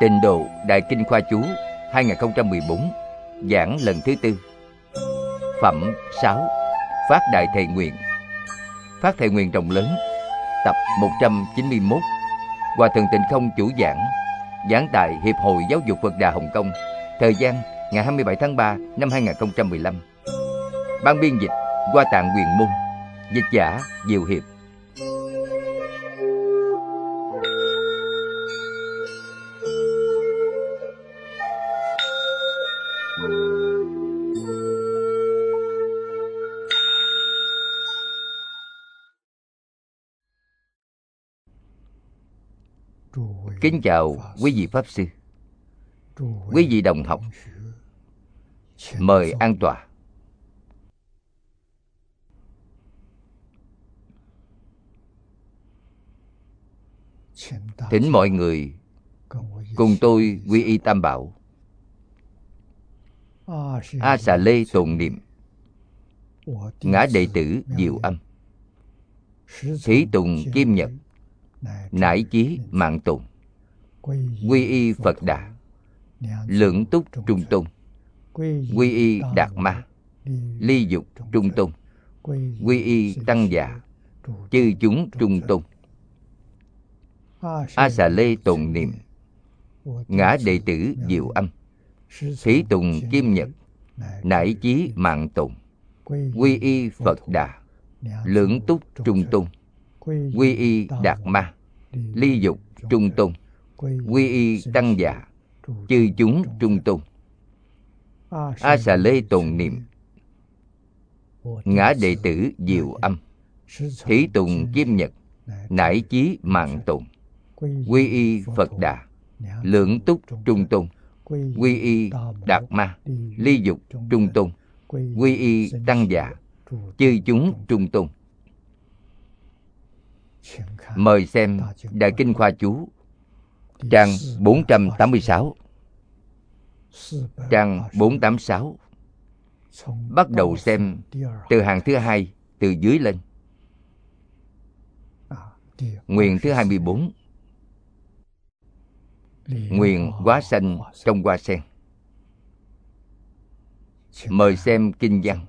Tịnh Độ Đại Kinh Khoa Chú 2014, giảng lần thứ 4. Phẩm 6. Phát Đại Thệ Nguyện. Phát thệ nguyện rộng lớn. Tập 191. Hòa Thượng Tịnh Không chủ giảng. Giảng tại Hiệp hội Giáo dục Phật Đà Hồng Kông. Thời gian ngày 27 tháng 3 năm 2015. Ban biên dịch Hoa Tạng Quyền Môn. Dịch giả Diệu Hiệp. Kính chào quý vị Pháp Sư, quý vị đồng học. Mời an tọa. Thỉnh mọi người cùng tôi quy y Tam Bảo. A Xà Lê tụng niệm. Ngã đệ tử Diệu Âm. Thí tùng Kim Nhật. Nải chí Mạng Tùng. Quy y Phật Đà. Lượng túc Trung Tôn. Quy y Đạt Ma. Ly dục Trung Tôn. Quy y Tăng Già. Chư chúng Trung Tôn. A Xà Lê tụng niệm. Ngã đệ tử Diệu Âm. Thí tùng Kim Nhật. Nải chí Mạng Tùng. Quy y Phật Đà. Lượng túc Trung Tôn. Quy y Đạt Ma. Ly dục Trung Tôn. Quy y Tăng Già. Chư chúng Trung Tôn. A Xà Lê tụng niệm. Ngã đệ tử Diệu Âm. Thí tùng Kim Nhật. Nải chí Mạng Tùng. Quy y Phật Đà. Lượng túc Trung Tôn. Quy y Đạt Ma. Ly dục Trung Tôn. Quy y Tăng Già. Chư chúng Trung Tôn. Mời xem Đại Kinh Khoa Chú, trang 486. Trang 486. Bắt đầu xem từ hàng thứ 2 từ dưới lên. Nguyện thứ 24. Nguyện hóa sanh trong hoa sen. Mời xem kinh văn.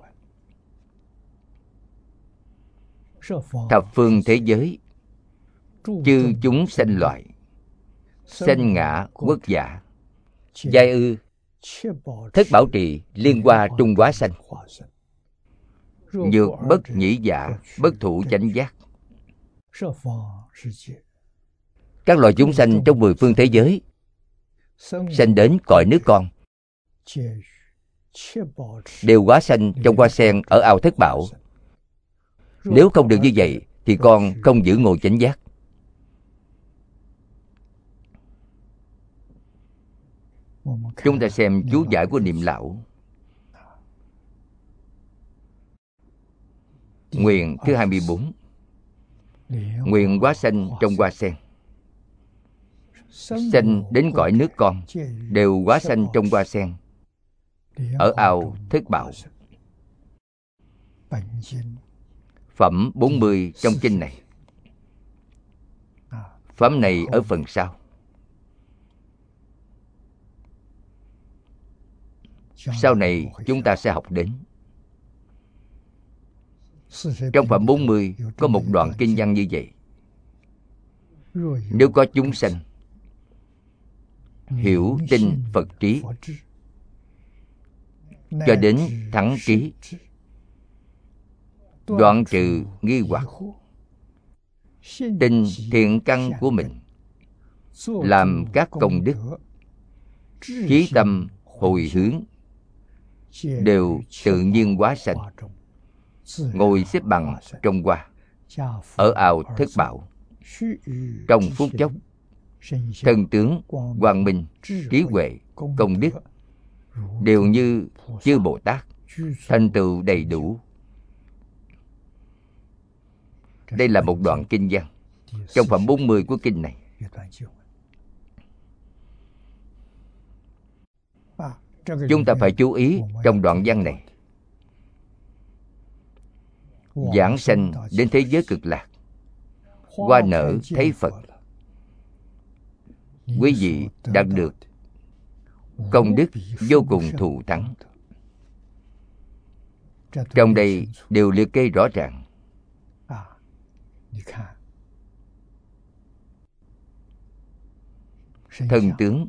Thập phương thế giới, chư chúng sanh loại, sanh ngã quốc giả, giai ư, thất bảo trì liên hoa trung hóa sanh, nhược bất nhĩ giả, bất thủ chánh giác. Các loài chúng sanh trong 10 phương thế giới sanh đến cõi nước con đều hóa sanh trong hoa sen ở ao thất bảo. Nếu không được như vậy thì con không giữ ngộ chánh giác. Chúng ta xem chú giải của Niệm Lão. Nguyện thứ 24. Nguyện hóa sanh trong hoa sen. Sanh đến cõi nước con đều hóa sanh trong hoa sen ở ao thất bảo. Phẩm 40 trong kinh này. Phẩm này ở phần sau. Sau này chúng ta sẽ học đến. Trong phẩm 40 có một đoạn kinh văn như vậy. Nếu có chúng sanh hiểu tin Phật trí cho đến thắng trí, đoạn trừ nghi hoặc, tin thiện căn của mình, làm các công đức, chí tâm hồi hướng, đều tự nhiên hóa sanh, ngồi xếp bằng trong hoa ở ao thất bảo. Trong phút chốc, thân tướng quang minh, trí huệ, công đức đều như chư Bồ Tát, thành tựu đầy đủ. Đây là một đoạn kinh văn trong phẩm 40 của kinh này. Chúng ta phải chú ý trong đoạn văn này. Giảng sanh đến thế giới cực lạc, hoa nở thấy Phật. quý vị đạt được công đức vô cùng thù thắng. Trong đây đều liệt kê rõ ràng. Thân tướng,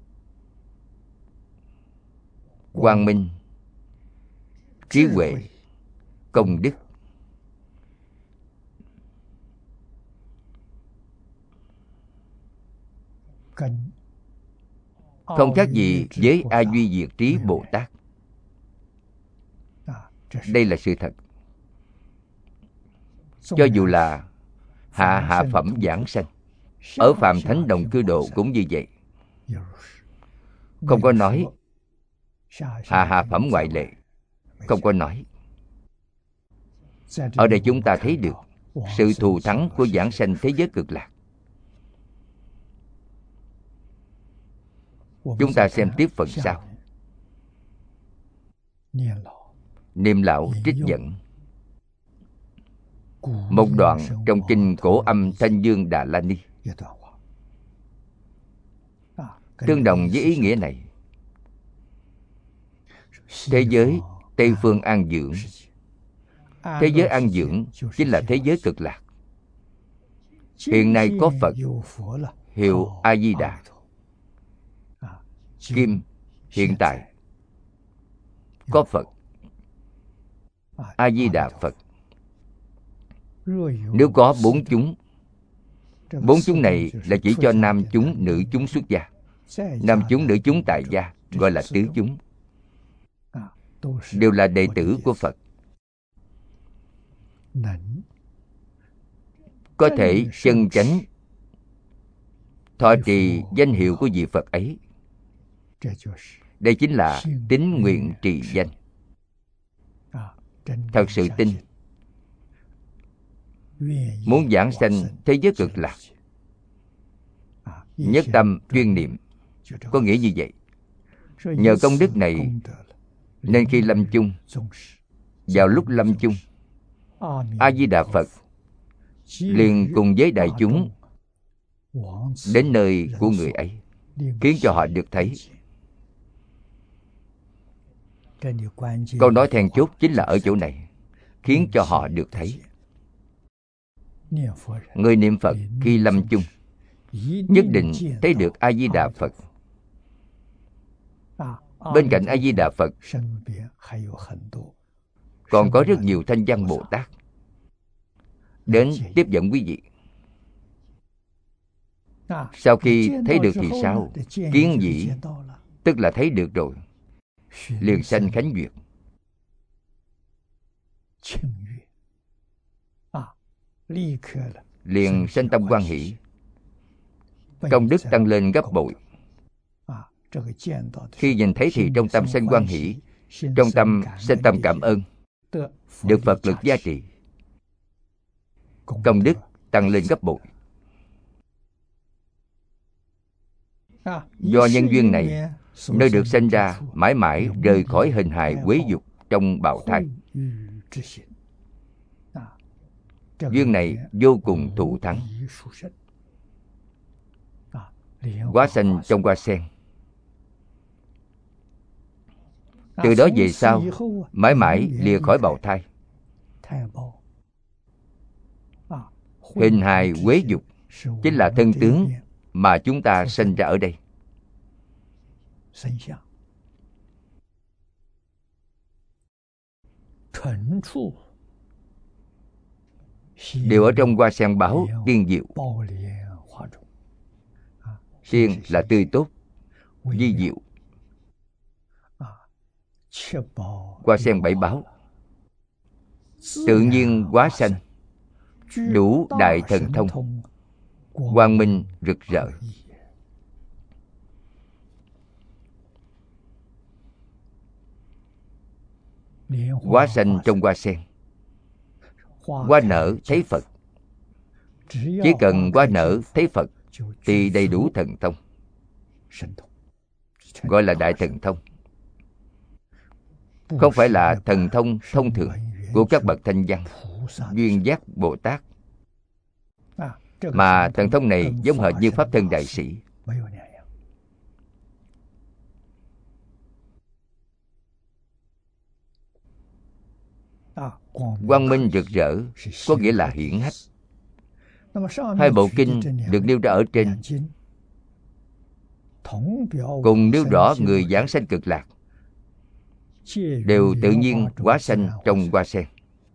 quang minh, trí huệ, công đức. Không khác gì với A Duy Diệt Trí Bồ Tát. Đây là sự thật. Cho dù là hạ phẩm giảng sanh, ở Phàm Thánh Đồng Cư Độ cũng như vậy. Không có nói hạ phẩm ngoại lệ. Không có nói. Ở đây chúng ta thấy được sự thù thắng của giảng sanh thế giới Cực Lạc. Chúng ta xem tiếp phần sau. Niệm lão trích dẫn một đoạn trong kinh Cổ Âm Thanh Dương Đà La Ni, tương đồng với ý nghĩa này. Thế giới Tây Phương An Dưỡng, thế giới An Dưỡng chính là thế giới Cực Lạc. Hiện nay có Phật hiệu A Di Đà. Kim hiện tại có Phật A Di Đà Phật. Nếu có bốn chúng, bốn chúng này là chỉ cho nam chúng, nữ chúng xuất gia. Nam chúng, nữ chúng tại gia gọi là tứ chúng, đều là đệ tử của Phật. Có thể chân chánh thọ trì danh hiệu của vị Phật ấy. Đây chính là tín nguyện trì danh. Thật sự tin, muốn giảng sanh thế giới Cực Lạc, nhất tâm chuyên niệm. Có nghĩa như vậy. Nhờ công đức này nên khi lâm chung, vào lúc lâm chung, A Di Đà Phật liền cùng với đại chúng đến nơi của người ấy, khiến cho họ được thấy. Câu nói then chốt chính là ở chỗ này, khiến cho họ được thấy. Người niệm Phật khi lâm chung nhất định thấy được A Di Đà Phật. Bên cạnh A Di Đà Phật còn có rất nhiều thanh văn Bồ Tát đến tiếp dẫn quý vị. Sau khi thấy được thì sao? Kiến dĩ, tức là thấy được rồi, liền sanh khánh duyệt. Liền sanh tâm hoan hỷ, công đức tăng lên gấp bội. Khi nhìn thấy thì trong tâm sanh hoan hỷ, trong tâm sanh tâm cảm ơn, được Phật lực gia trì, công đức tăng lên gấp bội. Do nhân duyên này, nơi được sanh ra mãi mãi rời khỏi hình hài quế dục trong bào thai. Duyên này vô cùng thù thắng. Hóa sanh trong hoa sen. Từ đó về sau, mãi mãi lìa khỏi bào thai. Hình hài quế dục chính là thân tướng mà chúng ta sinh ra ở đây. Đều ở trong hoa sen báo tiên diệu. Tiên là tươi tốt, vi diệu. Hoa sen bảy báo tự nhiên hóa sanh, đủ đại thần thông, quang minh rực rỡ. Hóa sanh trong hoa sen. Hoa nở thấy Phật. Chỉ cần hoa nở thấy Phật thì đầy đủ thần thông, gọi là đại thần thông. Không phải là thần thông thông thường của các bậc thanh văn, duyên giác Bồ Tát, mà thần thông này giống hệt như Pháp Thân Đại Sĩ. Quang minh rực rỡ có nghĩa là hiển hách. Hai bộ kinh được nêu ra ở trên cùng nêu rõ người giảng sanh cực lạc đều tự nhiên hóa sanh trong hoa sen.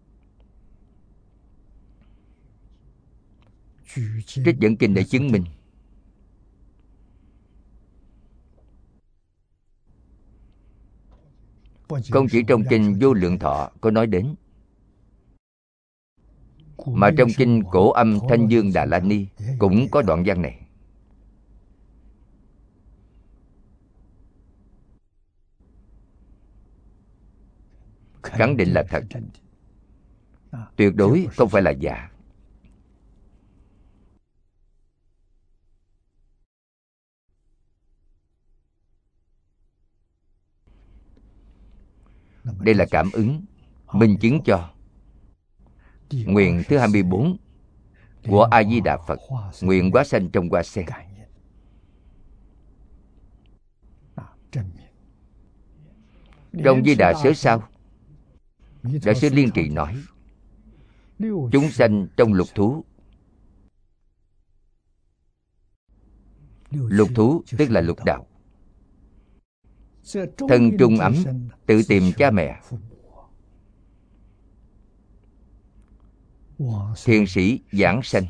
Trích dẫn kinh để chứng minh. Không chỉ trong kinh Vô Lượng Thọ có nói đến, mà trong kinh Cổ Âm Thanh Dương Đà La Ni cũng có đoạn văn này. Khẳng định là thật, tuyệt đối không phải là giả. Đây là cảm ứng, minh chứng cho nguyện thứ 24 của A Di Đà Phật, nguyện hóa sanh trong hoa sen. Trong Di Đà Sớ Sao, Đại sư Liên Trì nói, chúng sanh trong lục thú. Lục thú tức là lục đạo. Thân trung ấm tự tìm cha mẹ. Thiền sĩ giảng sanh.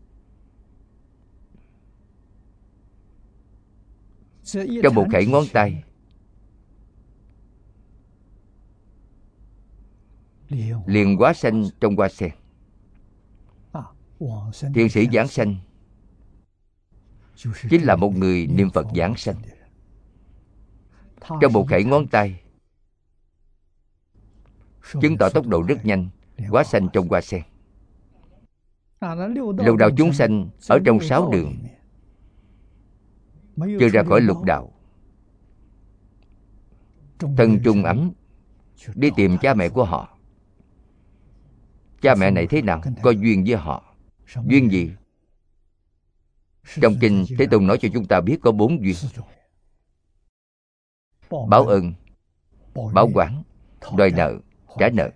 Trong một khẩy ngón tay liền hóa sanh trong hoa sen. Thiền sĩ giảng sanh chính là một người niệm Phật giảng sanh. Trong một khẩy ngón tay chứng tỏ tốc độ rất nhanh, hóa sanh trong hoa sen. Lục đạo chúng sanh ở trong 6 đường, chưa ra khỏi lục đạo. Thân trung ấm đi tìm cha mẹ của họ. Cha mẹ này thế nào? Có duyên với họ. Duyên gì? Trong kinh Thế Tôn nói cho chúng ta biết có 4 duyên: báo ơn, báo oán, đòi nợ, trả nợ.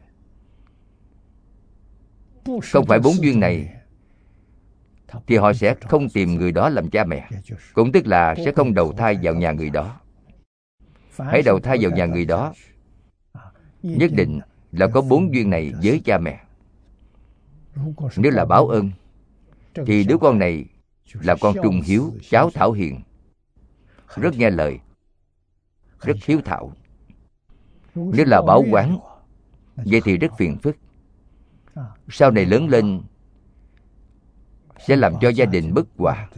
Không phải 4 duyên này thì họ sẽ không tìm người đó làm cha mẹ, cũng tức là sẽ không đầu thai vào nhà người đó. Hãy đầu thai vào nhà người đó, nhất định là có 4 duyên này với cha mẹ. Nếu là báo ơn thì đứa con này là con trung hiếu, cháu thảo hiền, rất nghe lời, rất hiếu thảo. Nếu là báo oán, vậy thì rất phiền phức. Sau này lớn lên sẽ làm cho gia đình bất hòa,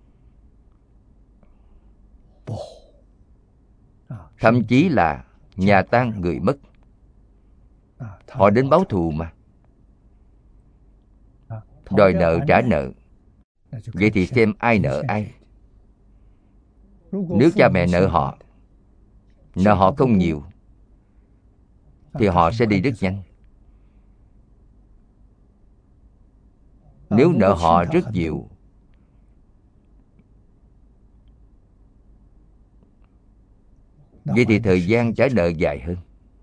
thậm chí là nhà tan người mất. Họ đến báo thù mà, đòi nợ trả nợ. Vậy thì xem ai nợ ai. Nếu cha mẹ nợ họ không nhiều, thì họ sẽ đi rất nhanh. Nếu nợ họ rất nhiều, vậy thì thời gian trả nợ dài hơn.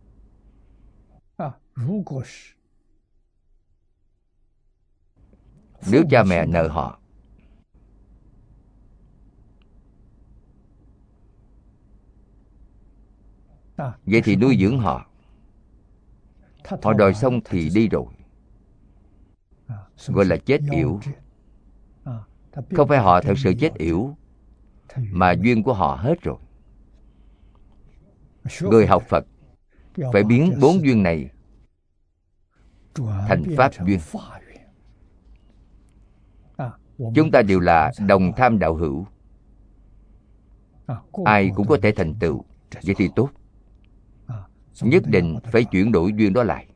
Nếu cha mẹ nợ họ, vậy thì nuôi dưỡng họ. Họ đòi xong thì đi rồi, gọi là chết yểu. Không phải họ thật sự chết yểu, mà duyên của họ hết rồi. Người học Phật phải biến 4 duyên này thành pháp duyên. Chúng ta đều là đồng tham đạo hữu, ai cũng có thể thành tựu. Vậy thì tốt. Nhất định phải chuyển đổi duyên đó lại.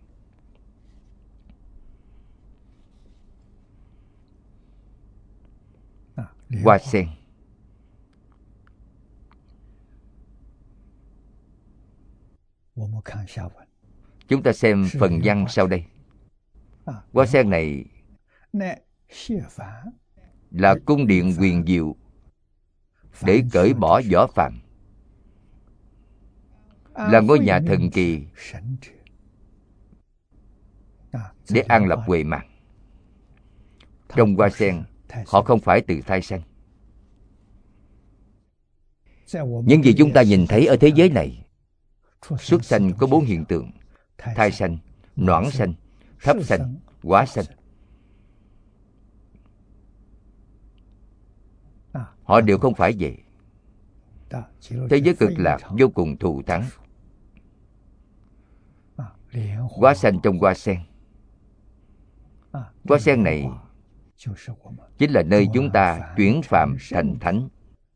Hoa sen. Chúng ta xem phần văn sau đây. Hoa sen này là cung điện huyền diệu để cởi bỏ vỏ phàm, là ngôi nhà thần kỳ để an lập huệ mạng. Trong hoa sen, họ không phải từ thai sanh. Những gì chúng ta nhìn thấy ở thế giới này, xuất sanh có 4 hiện tượng: thai sanh, noãn sanh, thấp sanh, hóa sanh. Họ đều không phải vậy. Thế giới cực lạc vô cùng thù thắng. Hóa sanh trong hoa sen. Hoa sen này chính là nơi chúng ta chuyển phàm thành thánh.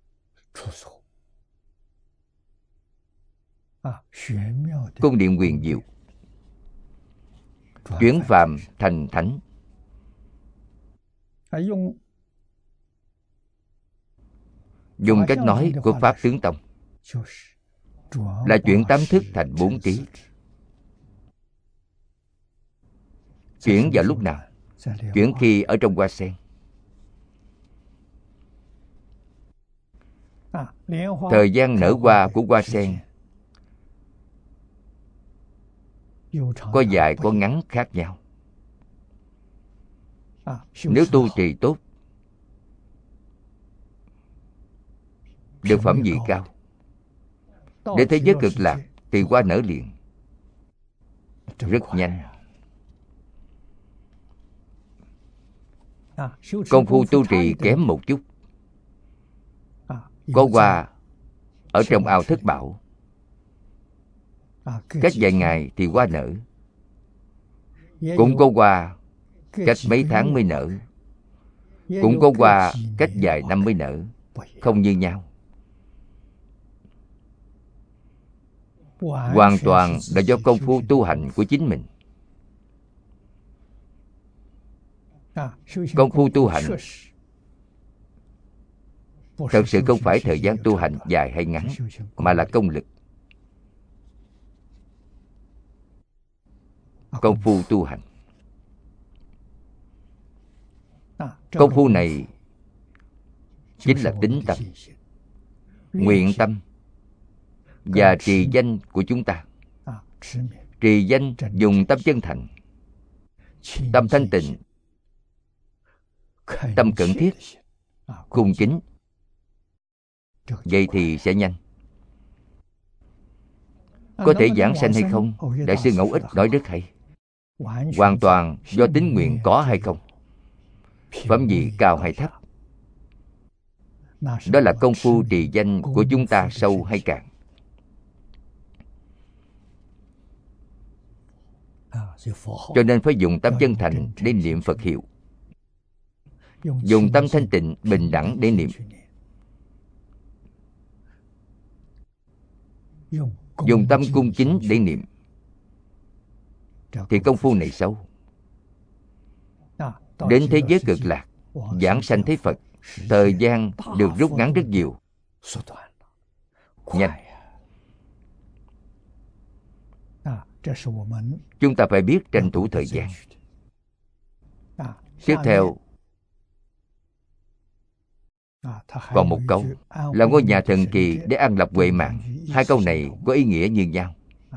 Cung điện huyền diệu, chuyển phàm thành thánh. Dùng cách nói của Pháp Tướng Tông là chuyển 8 thức thành 4 trí. Chuyển vào lúc nào? Chuyển khi ở trong hoa sen. Thời gian nở hoa của hoa sen có dài có ngắn khác nhau. Nếu tu trì tốt, được phẩm vị cao, đến thế giới cực lạc thì hoa nở liền, rất nhanh. Công phu tu trì kém một chút, có hoa ở trong ao Thất Bảo, cách vài ngày thì hoa nở. Cũng có hoa cách mấy tháng mới nở, cũng có hoa cách vài năm mới nở, không như nhau. Hoàn toàn là do công phu tu hành của chính mình. Công phu tu hành thật sự không phải thời gian tu hành dài hay ngắn, mà là công lực. Công phu tu hành, công phu này chính là tín tâm, nguyện tâm và trì danh của chúng ta. Trì danh dùng tâm chân thành, tâm thanh tịnh, tâm cẩn thiết, cung kính. Vậy thì sẽ nhanh. Có thể giảng sanh hay không? Đại sư Ngẫu Ích nói rất hay. Hoàn toàn do tín nguyện có hay không, phẩm vị cao hay thấp. Đó là công phu trì danh của chúng ta sâu hay cạn. Cho nên phải dùng tâm chân thành để niệm Phật hiệu, dùng tâm thanh tịnh bình đẳng để niệm, dùng tâm cung kính để niệm, thì công phu này sâu. Đến thế giới cực lạc, giảng sanh thấy Phật, thời gian được rút ngắn rất nhiều, nhanh. Chúng ta phải biết tranh thủ thời gian. Tiếp theo còn một câu là ngôi nhà thần kỳ để an lập huệ mạng. Hai câu này có ý nghĩa như nhau.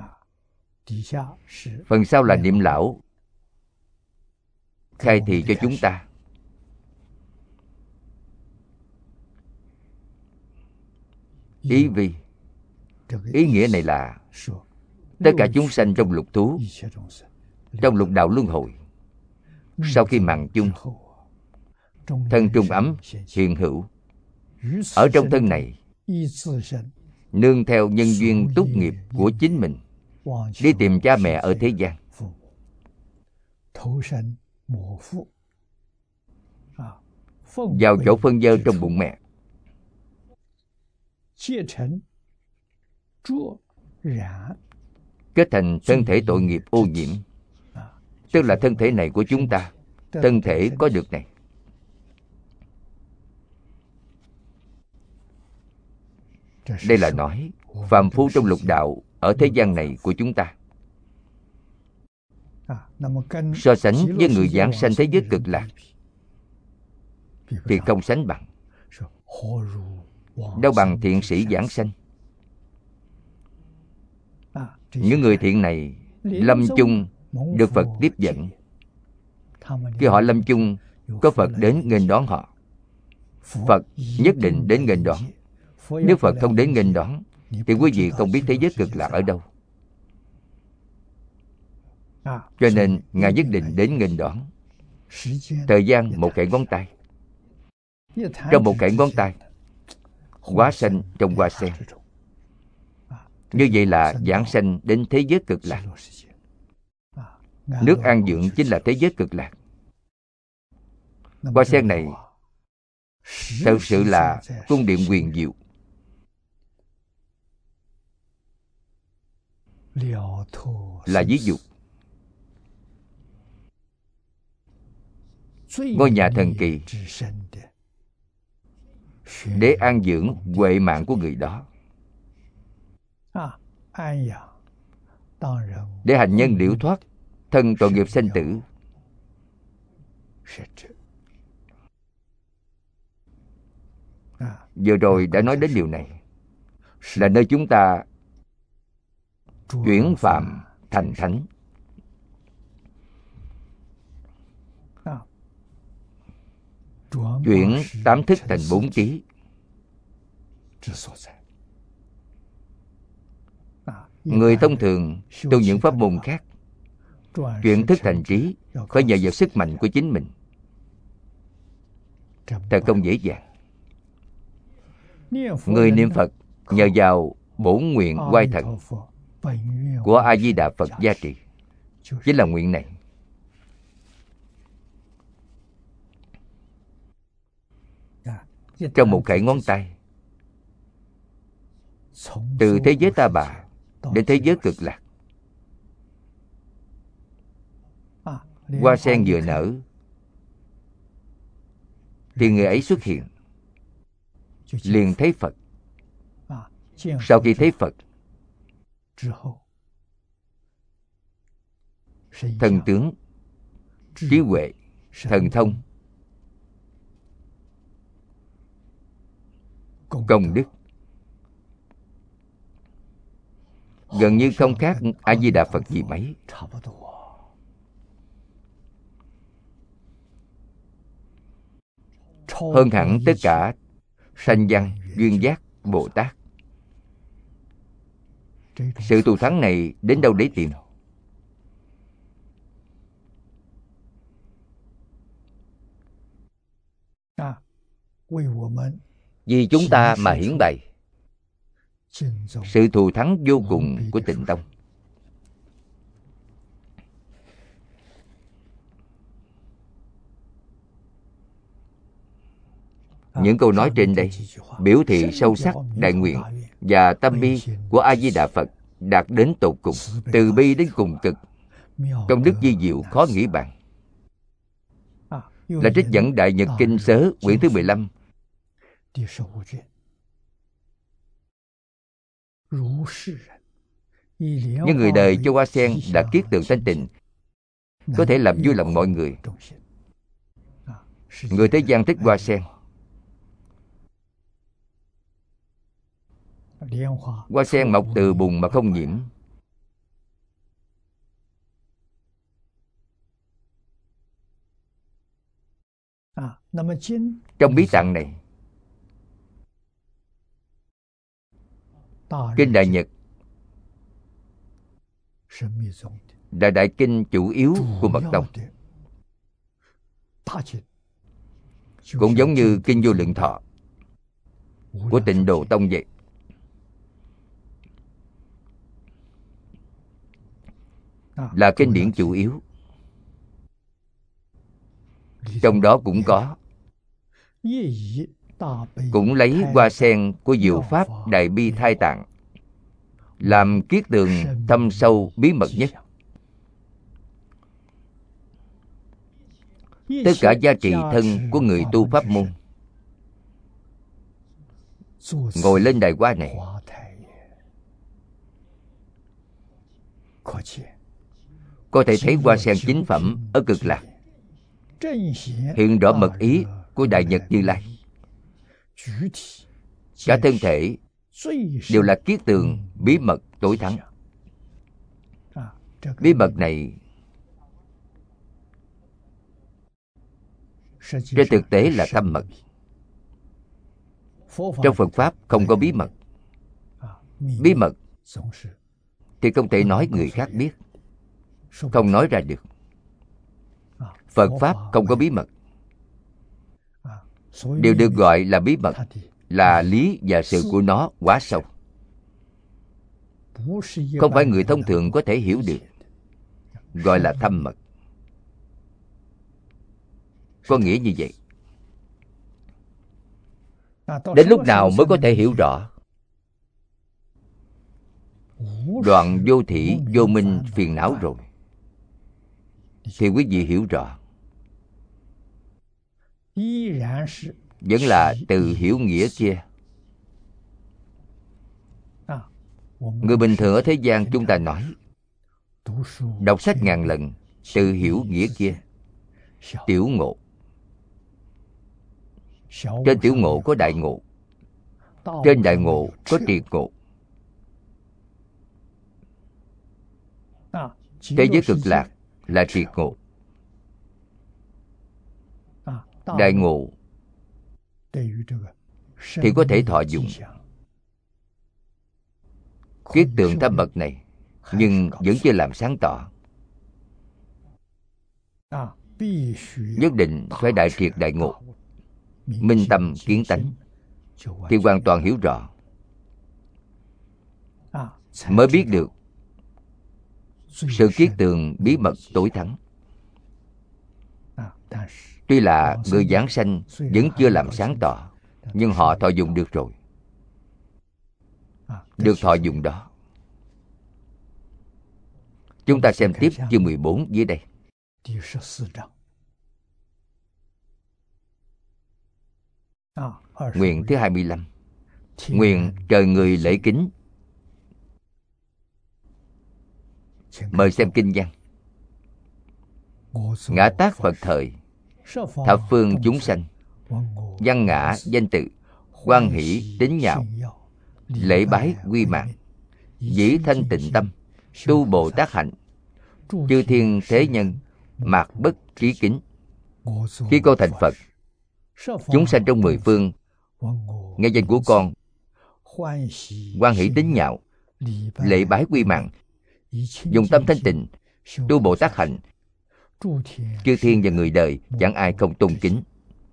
Phần sau là niệm lão khai thị cho chúng ta. Ý vi, ý nghĩa này là tất cả chúng sanh trong lục thú, trong lục đạo luân hồi, sau khi màng chung, thân trung ấm hiện hữu. Ở trong thân này, nương theo nhân duyên túc nghiệp của chính mình, đi tìm cha mẹ ở thế gian. Vào chỗ phân dơ trong bụng mẹ, kết thành thân thể tội nghiệp ô nhiễm. Tức là thân thể này của chúng ta, thân thể có được này. Đây là nói phàm phu trong lục đạo ở thế gian này của chúng ta, so sánh với người giảng sanh thế giới cực lạc thì không sánh bằng. đâu bằng thiện sĩ giảng sanh. Những người thiện này lâm chung được Phật tiếp dẫn. Khi họ lâm chung, có Phật đến nghênh đón họ. Phật nhất định đến nghênh đón. Nếu Phật không đến nghênh đón thì quý vị không biết thế giới cực lạc ở đâu. Cho nên Ngài nhất định đến nghênh đón. Thời gian một khẽ ngón tay. Trong một khẽ ngón tay, hóa sanh trong hoa sen. Như vậy là giảng sanh đến thế giới cực lạc. Nước an dưỡng chính là thế giới cực lạc. Hoa sen này thật sự là cung điện huyền diệu. Là ví dụ. Ngôi nhà thần kỳ để an dưỡng huệ mạng của người đó, để hành nhân liễu thoát thân tội nghiệp sanh tử. Vừa rồi đã nói đến điều này, là nơi chúng ta chuyển phạm thành thánh. Chuyển tám thức thành bốn trí. Người thông thường tu những pháp môn khác, chuyển thức thành trí phải nhờ vào sức mạnh của chính mình. Thật không dễ dàng. Người niệm Phật nhờ vào bổn nguyện oai thần của A Di Đà Phật gia trì, chính là nguyện này. Trong một khẽ ngón tay, từ thế giới ta bà đến thế giới cực lạc, hoa sen vừa nở thì người ấy xuất hiện, liền thấy Phật. Sau khi thấy Phật, thần tướng, trí huệ, thần thông, công đức gần như không khác A Di Đà Phật gì mấy. Hơn hẳn tất cả sanh văn, duyên giác, Bồ Tát. Sự thù thắng này đến đâu để tìm? Vì chúng ta mà hiển bày sự thù thắng vô cùng của Tịnh Tông. Những câu nói trên đây biểu thị sâu sắc đại nguyện và tâm bi của A Di Đà Phật đạt đến tột cùng, từ bi đến cùng cực, công đức vi diệu khó nghĩ bàn. Là trích dẫn Đại Nhật Kinh Sớ quyển thứ 15. Những người đời cho hoa sen đã kiết tượng thanh tịnh, có thể làm vui lòng mọi người. Người thế gian thích hoa sen. Hoa sen mọc từ bùn mà không nhiễm. Trong bí tạng này, Kinh Đại Nhật là đại kinh chủ yếu của Mật Tông, cũng giống như Kinh Vô Lượng Thọ của Tịnh Độ Tông vậy. Là kinh điển chủ yếu. Trong đó cũng lấy hoa sen của Diệu Pháp Đại Bi Thai Tạng làm kiết tường thâm sâu bí mật nhất. Tất cả giá trị thân của người tu pháp môn ngồi lên đài hoa này, có thể thấy hoa sen chính phẩm ở cực lạc, hiện rõ mật ý của Đại Nhật Như Lai. cả thân thể đều là kiết tường bí mật tối thắng. Bí mật này trên thực tế là tâm mật. Trong Phật Pháp không có bí mật. Bí mật thì không thể nói người khác biết, không nói ra được. Phật Pháp không có bí mật. Điều được gọi là bí mật là lý và sự của nó quá sâu, không phải người thông thường có thể hiểu được, gọi là thâm mật. Có nghĩa như vậy. Đến lúc nào mới có thể hiểu rõ? Đoạn vô thỉ vô minh phiền não rồi thì quý vị hiểu rõ. Vẫn là từ hiểu nghĩa kia. Người bình thường ở thế gian chúng ta nói đọc sách ngàn lần, từ hiểu nghĩa kia. Tiểu ngộ. Trên tiểu ngộ có đại ngộ, trên đại ngộ có triệt ngộ. Thế giới cực lạc là triệt ngộ. Đại ngộ thì có thể thọ dụng kiết tượng thâm mật này, nhưng vẫn chưa làm sáng tỏ. Nhất định phải đại triệt đại ngộ, minh tâm kiến tánh, thì hoàn toàn hiểu rõ, mới biết được sự kiết tường bí mật tối thắng. Tuy là người giảng sanh vẫn chưa làm sáng tỏ, nhưng họ thọ dụng được rồi. Được thọ dụng đó. Chúng ta xem tiếp chương 14 dưới đây. Nguyện thứ 25. Nguyện trời người lễ kính. Mời xem kinh văn. Ngã tát Phật thời, thập phương chúng sanh, văn ngã danh tự, hoan hỷ tín nhạo, lễ bái quy mạng, dĩ thanh tịnh tâm, tu Bồ Tát hạnh, chư thiên thế nhân, mạt bất trí kính. Khi con thành Phật, chúng sanh trong 10 phương nghe danh của con, hoan hỷ tín nhạo, lễ bái quy mạng, dùng tâm thanh tịnh, tu Bồ Tát hạnh, chư thiên và người đời chẳng ai không tôn kính.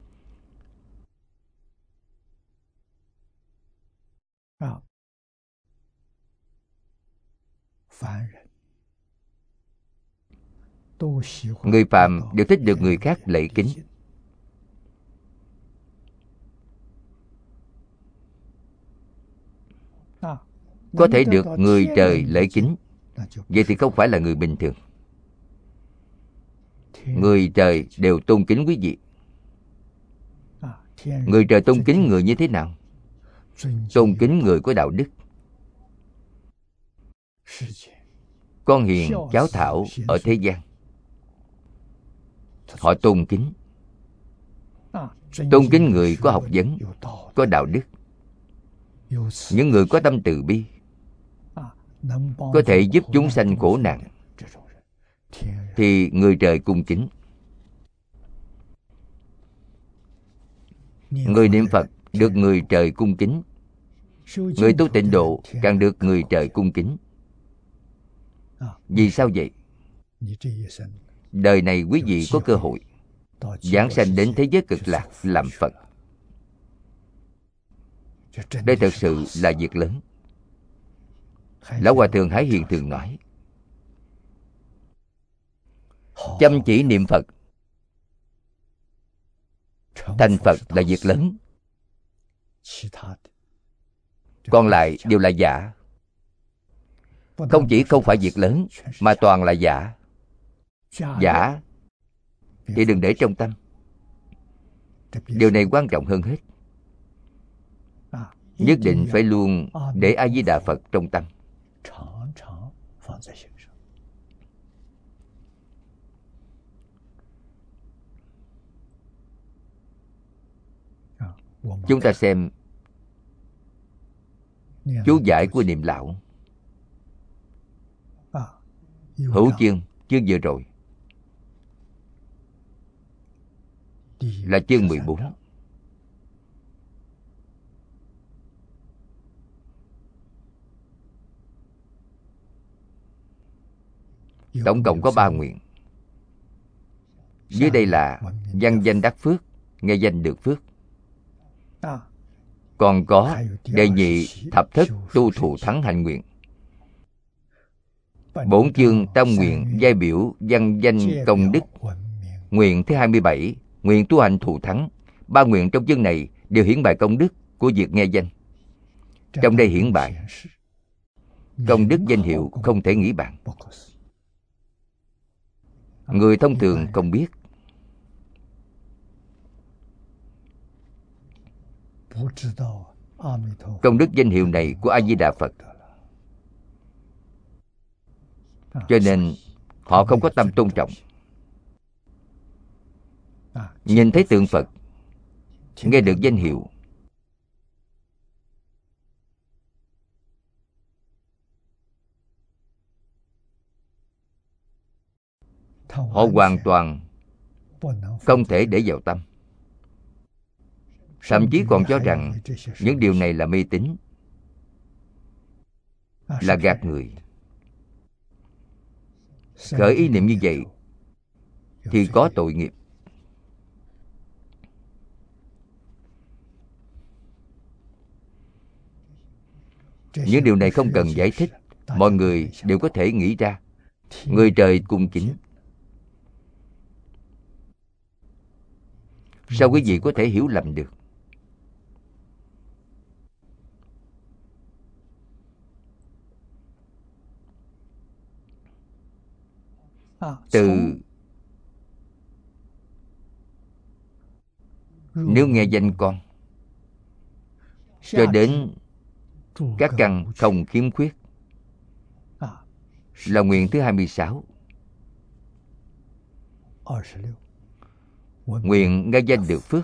Người phàm đều thích được người khác lễ kính. Có thể được người trời lễ kính, vậy thì không phải là người bình thường. Người trời đều tôn kính quý vị. Người trời tôn kính người như thế nào? Tôn kính người có đạo đức. Con hiền cháu thảo ở thế gian, họ tôn kính. Tôn kính người có học vấn, có đạo đức. Những người có tâm từ bi, có thể giúp chúng sanh khổ nạn, thì người trời cung kính. Người niệm Phật được người trời cung kính. Người tu tịnh độ càng được người trời cung kính. Vì sao vậy? Đời này quý vị có cơ hội giảng sanh đến thế giới cực lạc làm Phật. Đây thật sự là việc lớn. Lão Hòa Thượng Hải Hiền thường nói, chăm chỉ niệm Phật, thành Phật là việc lớn, còn lại đều là giả. Không chỉ không phải việc lớn, mà toàn là giả. Giả thì đừng để trong tâm. Điều này quan trọng hơn hết. Nhất định phải luôn để A Di Đà Phật trong tâm. Chúng ta xem chú giải của Niệm Lão. Hữu chương, chương vừa rồi là chương 14. Tổng cộng có 3 nguyện. Dưới đây là văn danh đắc phước, nghe danh được phước. Còn có đệ nhị thập thất tu thù thắng hạnh nguyện. Bổn chương tâm nguyện giai biểu văn danh công đức. Nguyện thứ 27, nguyện tu hành thù thắng. 3 nguyện trong chương này đều hiển bày công đức của việc nghe danh. Trong đây hiển bày công đức danh hiệu không thể nghĩ bàn. Người thông thường không biết. Công đức danh hiệu này của A Di Đà Phật, cho nên họ không có tâm tôn trọng. Nhìn thấy tượng Phật, nghe được danh hiệu, họ hoàn toàn không thể để vào tâm. Thậm chí còn cho rằng những điều này là mê tín, là gạt người. Khởi ý niệm như vậy thì có tội nghiệp. Những điều này không cần giải thích, mọi người đều có thể nghĩ ra. Người trời cung kính. Sao quý vị có thể hiểu lầm được? Từ nếu nghe danh con cho đến các căn không khiếm khuyết là nguyện thứ 26. Nguyện nghe danh được phước.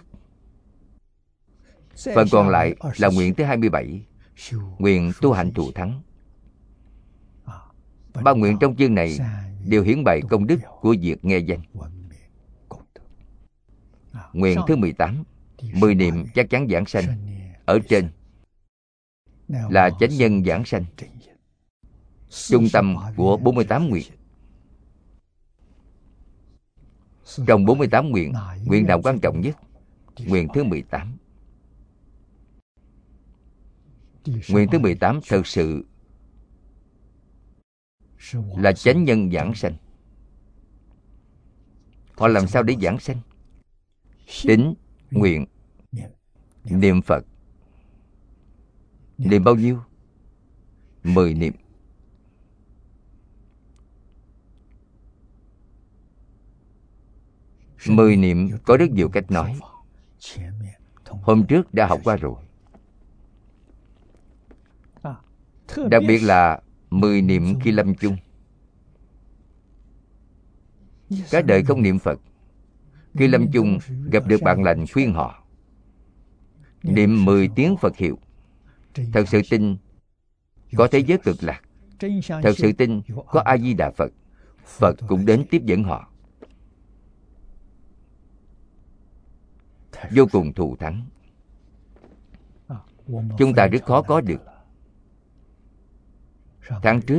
Phần còn lại là nguyện thứ 27, nguyện tu hành thù thắng. 3 nguyện trong chương này đều hiển bày công đức của việc nghe danh. Nguyện thứ 18, 10 niệm chắc chắn giảng sanh. Ở trên là chánh nhân giảng sanh, trung tâm của 48 nguyện. Trong 48 nguyện, nguyện nào quan trọng nhất? Nguyện thứ 18. Nguyện thứ 18 thật sự là chánh nhân giảng sanh. Họ làm sao để giảng sanh? Tín, nguyện, niệm Phật. Niệm bao nhiêu? 10 niệm. Mười niệm có rất nhiều cách nói. Hôm trước đã học qua rồi. Đặc biệt là 10 niệm khi lâm chung. Cả đời không niệm Phật, khi lâm chung gặp được bạn lành khuyên họ niệm 10 tiếng Phật hiệu. Thật sự tin có thế giới cực lạc. Thật sự tin có A Di Đà Phật. Phật cũng đến tiếp dẫn họ. Vô cùng thù thắng. Chúng ta rất khó có được. Tháng trước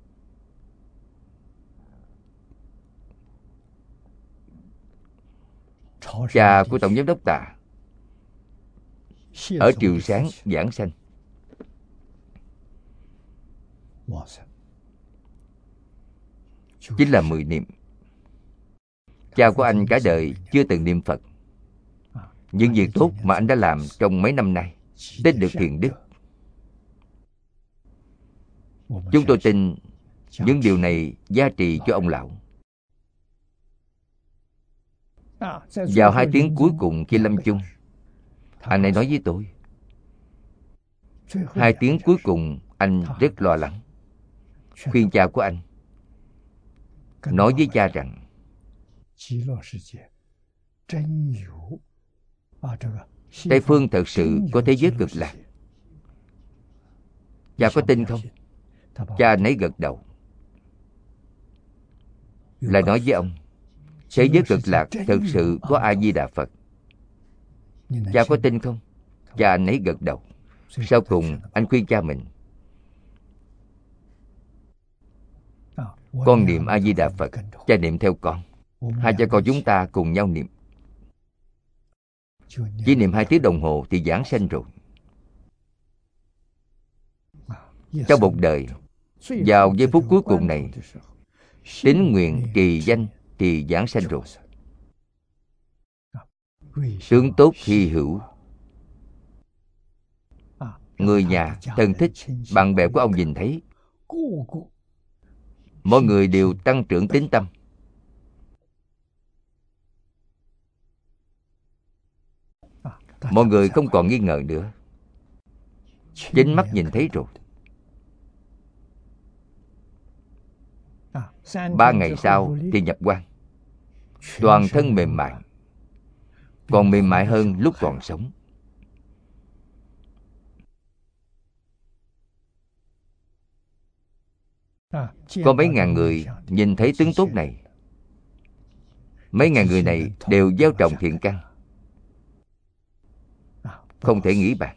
cha của Tổng Giám đốc Tạ ở Triều Sáng giảng sanh. Chính là 10 niệm. Cha của anh cả đời chưa từng niệm Phật. Những việc tốt mà anh đã làm trong mấy năm nay tích được thiện đức. Chúng tôi tin những điều này giá trị cho ông lão. Vào 2 tiếng cuối cùng khi lâm chung, anh ấy nói với tôi, 2 tiếng cuối cùng anh rất lo lắng. Khuyên cha của anh, nói với cha rằng Tây phương thật sự có thế giới cực lạc. Cha có tin không? Cha nấy gật đầu. Lại nói với ông, thế giới cực lạc thực sự có A Di Đà Phật. Cha có tin không? Cha nấy gật đầu. Sau cùng anh khuyên cha mình, con niệm A Di Đà Phật, cha niệm theo con. Hai cha con chúng ta cùng nhau niệm. Chỉ niệm 2 tiếng đồng hồ thì giảng sanh rồi. Trong một đời, vào giây phút cuối cùng này, tín nguyện trì danh thì giảng sanh rồi. Tướng tốt hy hữu, người nhà, thân thích, bạn bè của ông nhìn thấy, mọi người đều tăng trưởng tín tâm. Mọi người không còn nghi ngờ nữa, chính mắt nhìn thấy rồi. 3 ngày sau thì nhập quan, toàn thân mềm mại, còn mềm mại hơn lúc còn sống. Có mấy ngàn người nhìn thấy tướng tốt này. Mấy ngàn người này đều gieo trồng thiện căn, không thể nghĩ bàn.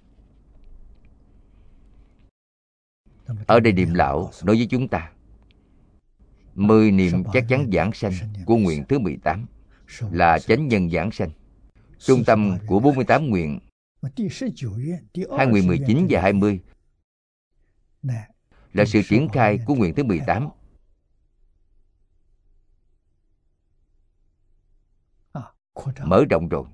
Ở đây Niệm Lão nói với chúng ta, 10 niệm chắc chắn giảng sanh của nguyện thứ 18 là chánh nhân giảng sanh. Trung tâm của 48 nguyện, 2 nguyện 19 và 20 là sự triển khai của nguyện thứ 18. Mở rộng rồi.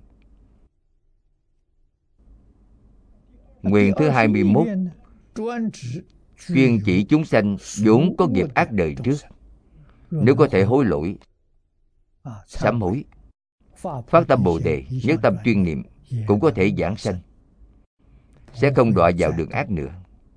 Nguyện thứ 21 chuyên chỉ chúng sanh vốn có nghiệp ác đời trước, nếu có thể hối lỗi, sám hối, phát tâm Bồ Đề, nhất tâm chuyên niệm, cũng có thể giảng sanh, sẽ không đọa vào đường ác nữa.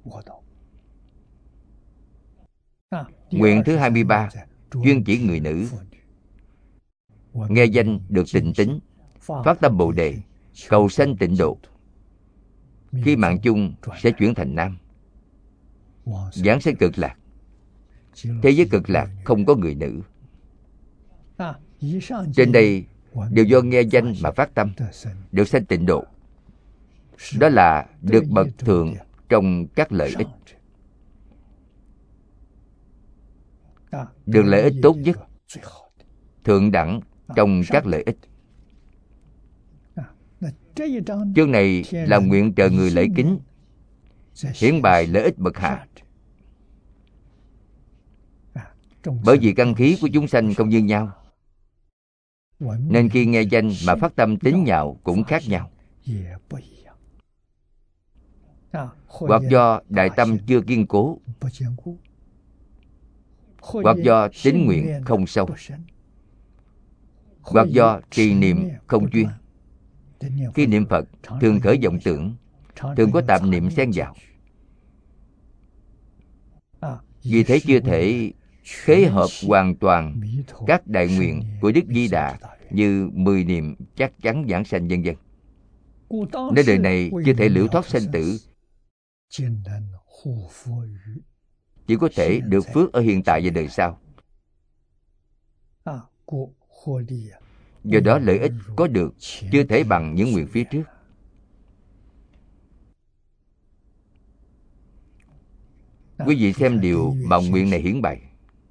Nguyện thứ 23 chuyên chỉ người nữ, nghe danh được tịnh tín, phát tâm Bồ Đề, cầu sanh tịnh độ, khi mạng chung sẽ chuyển thành nam, giảng sanh cực lạc. Thế giới cực lạc không có người nữ. Trên đây đều do nghe danh mà phát tâm, được sanh tịnh độ. Đó là được bậc thượng trong các lợi ích, được lợi ích tốt nhất, thượng đẳng trong các lợi ích. Chương này là nguyện trợ người lễ kính, hiển bày lợi ích bậc hạ. Bởi vì căn khí của chúng sanh không như nhau, nên khi nghe danh mà phát tâm tín nhạo cũng khác nhau. Hoặc do đại tâm chưa kiên cố, hoặc do tín nguyện không sâu, hoặc do trì niệm không chuyên. Khi niệm Phật thường khởi vọng tưởng, thường có tạp niệm xen vào. Vì thế chưa thể khế hợp hoàn toàn các đại nguyện của Đức Di Đà như 10 niệm chắc chắn giảng sanh vân vân. Nên đời này chưa thể liễu thoát sanh tử, chỉ có thể được phước ở hiện tại và đời sau. Do đó lợi ích có được chưa thể bằng những nguyện phía trước. Quý vị xem điều mà nguyện này hiển bày.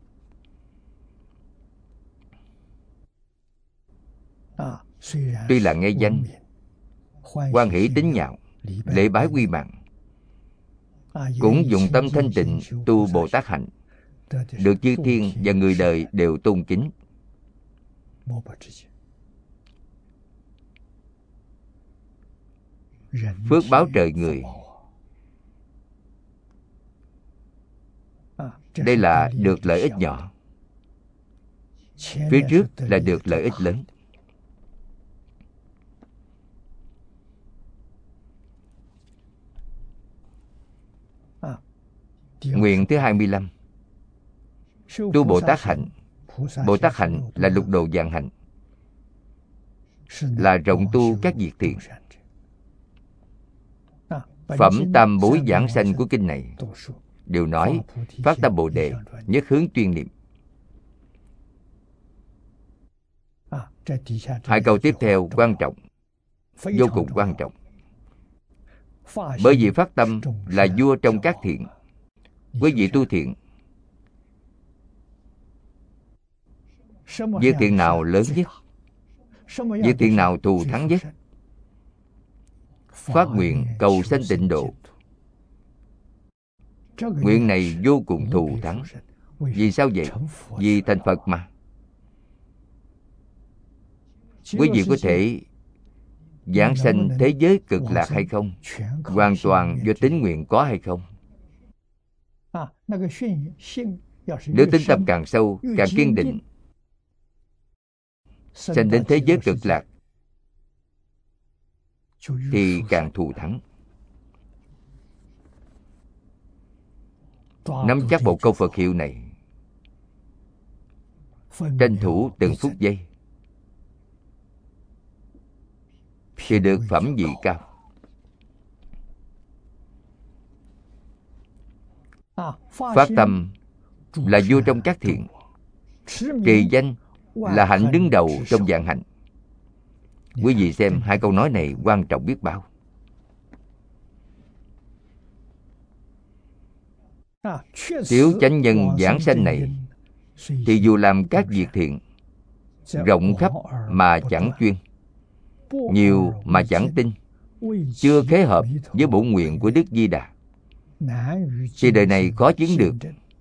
Tuy là nghe danh, hoan hỷ tín nhạo, lễ bái quy mạng, cũng dùng tâm thanh tịnh tu Bồ Tát hạnh, được chư thiên và người đời đều tôn kính. Phước báo trời người. Đây là được lợi ích nhỏ, phía trước là được lợi ích lớn. Nguyện thứ 25 tu Bồ Tát hạnh. Bồ Tát hạnh là lục độ vạn hạnh, là rộng tu các việc thiện. Phẩm tam bối giảng sanh của kinh này đều nói phát tâm Bồ Đề, nhất hướng chuyên niệm. Hai câu tiếp theo quan trọng, vô cùng quan trọng. Bởi vì phát tâm là vua trong các thiện. Quý vị tu thiện, việc thiện nào lớn nhất? Việc thiện nào thù thắng nhất? Phát nguyện cầu sanh tịnh độ. Nguyện này vô cùng thù thắng. Vì sao vậy? Vì thành Phật mà. Quý vị có thể giảng sanh thế giới cực lạc hay không? Hoàn toàn do tín nguyện có hay không. Nếu tín tâm càng sâu, càng kiên định, sanh đến thế giới cực lạc thì càng thù thắng. Nắm chắc bộ câu Phật hiệu này, tranh thủ từng phút giây thì được phẩm vị cao. Phát tâm là vua trong các thiện. Trì danh là hạnh đứng đầu trong vạn hạnh. Quý vị xem hai câu nói này quan trọng biết bao. Thiếu chánh nhân giảng sanh này thì dù làm các việc thiện, rộng khắp mà chẳng chuyên, nhiều mà chẳng tin, chưa khế hợp với bổn nguyện của Đức Di Đà, thì đời này khó chứng được,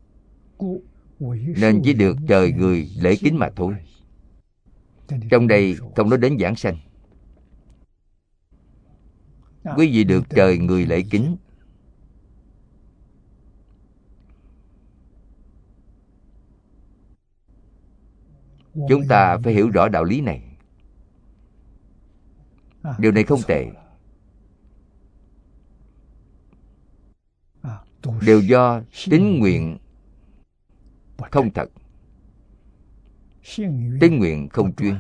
nên chỉ được trời người lễ kính mà thôi. Trong đây không nói đến giảng sanh. Quý vị được trời người lễ kính, chúng ta phải hiểu rõ đạo lý này. Điều này không tệ. Đều do tín nguyện không thật, tín nguyện không chuyên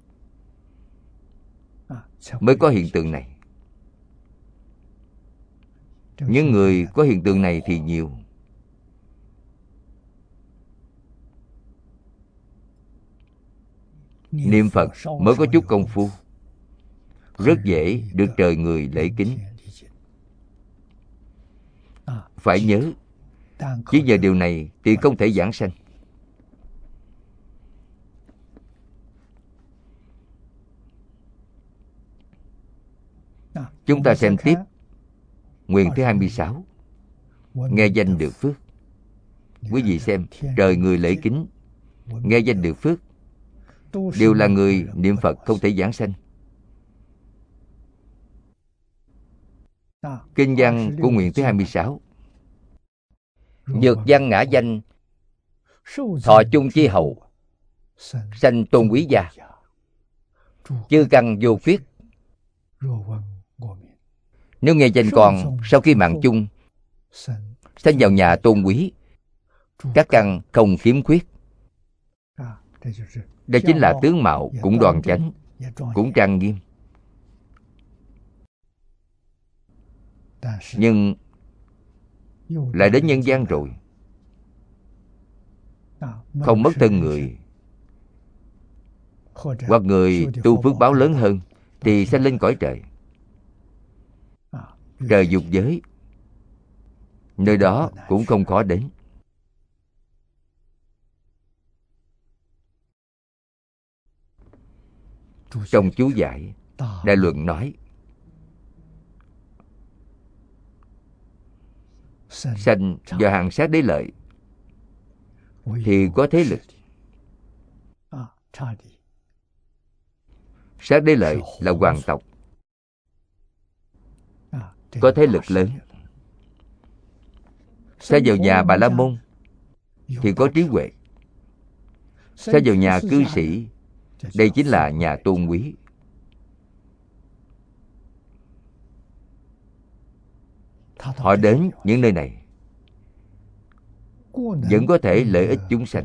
mới có hiện tượng này. Những người có hiện tượng này thì nhiều. Niệm Phật mới có chút công phu, rất dễ được trời người lễ kính. Phải nhớ, chỉ nhờ điều này thì không thể giảng sanh. Chúng ta xem tiếp nguyện thứ 26, nghe danh được phước. Quý vị xem, trời người lễ kính, nghe danh được phước, đều là người niệm Phật không thể giảng sanh. Kinh văn của nguyện thứ 26: Nhược văn ngã danh, thọ chung chi hậu, sanh tôn quý gia, chư căn vô khuyết. Nếu nghe danh còn, sau khi mạng chung, sanh vào nhà tôn quý, các căn không khiếm khuyết. Đây chính là tướng mạo cũng đoan chánh, cũng trang nghiêm. Nhưng lại đến nhân gian rồi, không mất thân người, hoặc người tu phước báo lớn hơn thì sanh lên cõi trời, trời dục giới. Nơi đó cũng không khó đến. Trong chú giải Đại Luận nói, sanh do hàng sát đế lợi thì có thế lực. Sát đế lợi là hoàng tộc, có thế lực lớn. Sanh vào nhà Bà La Môn thì có trí huệ. Sanh vào nhà cư sĩ, đây chính là nhà tôn quý. Họ đến những nơi này vẫn có thể lợi ích chúng sanh.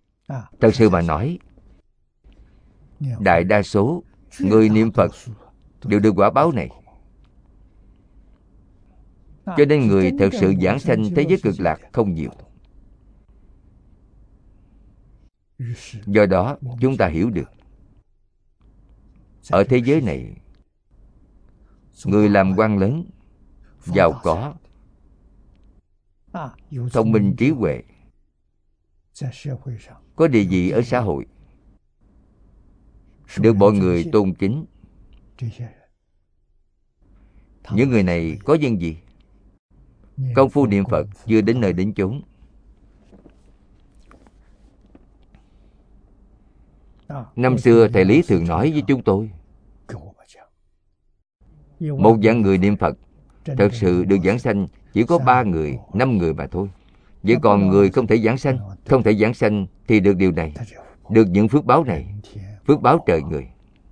Thật sự mà nói, đại đa số người niệm Phật đều được quả báo này. Cho nên người thật sự giảng sanh thế giới cực lạc không nhiều. Do đó chúng ta hiểu được, ở thế giới này, người làm quan lớn, giàu có, thông minh trí huệ, có địa vị ở xã hội, được mọi người tôn kính. Những người này có nhân gì? Công phu niệm Phật chưa đến nơi đến chốn. Năm xưa thầy Lý thường nói với chúng tôi, một vạn người niệm Phật thật sự được giảng sanh chỉ có 3 người, 5 người mà thôi. Vậy còn người không thể giảng sanh, không thể giảng sanh thì được điều này, được những phước báo này, phước báo trời người.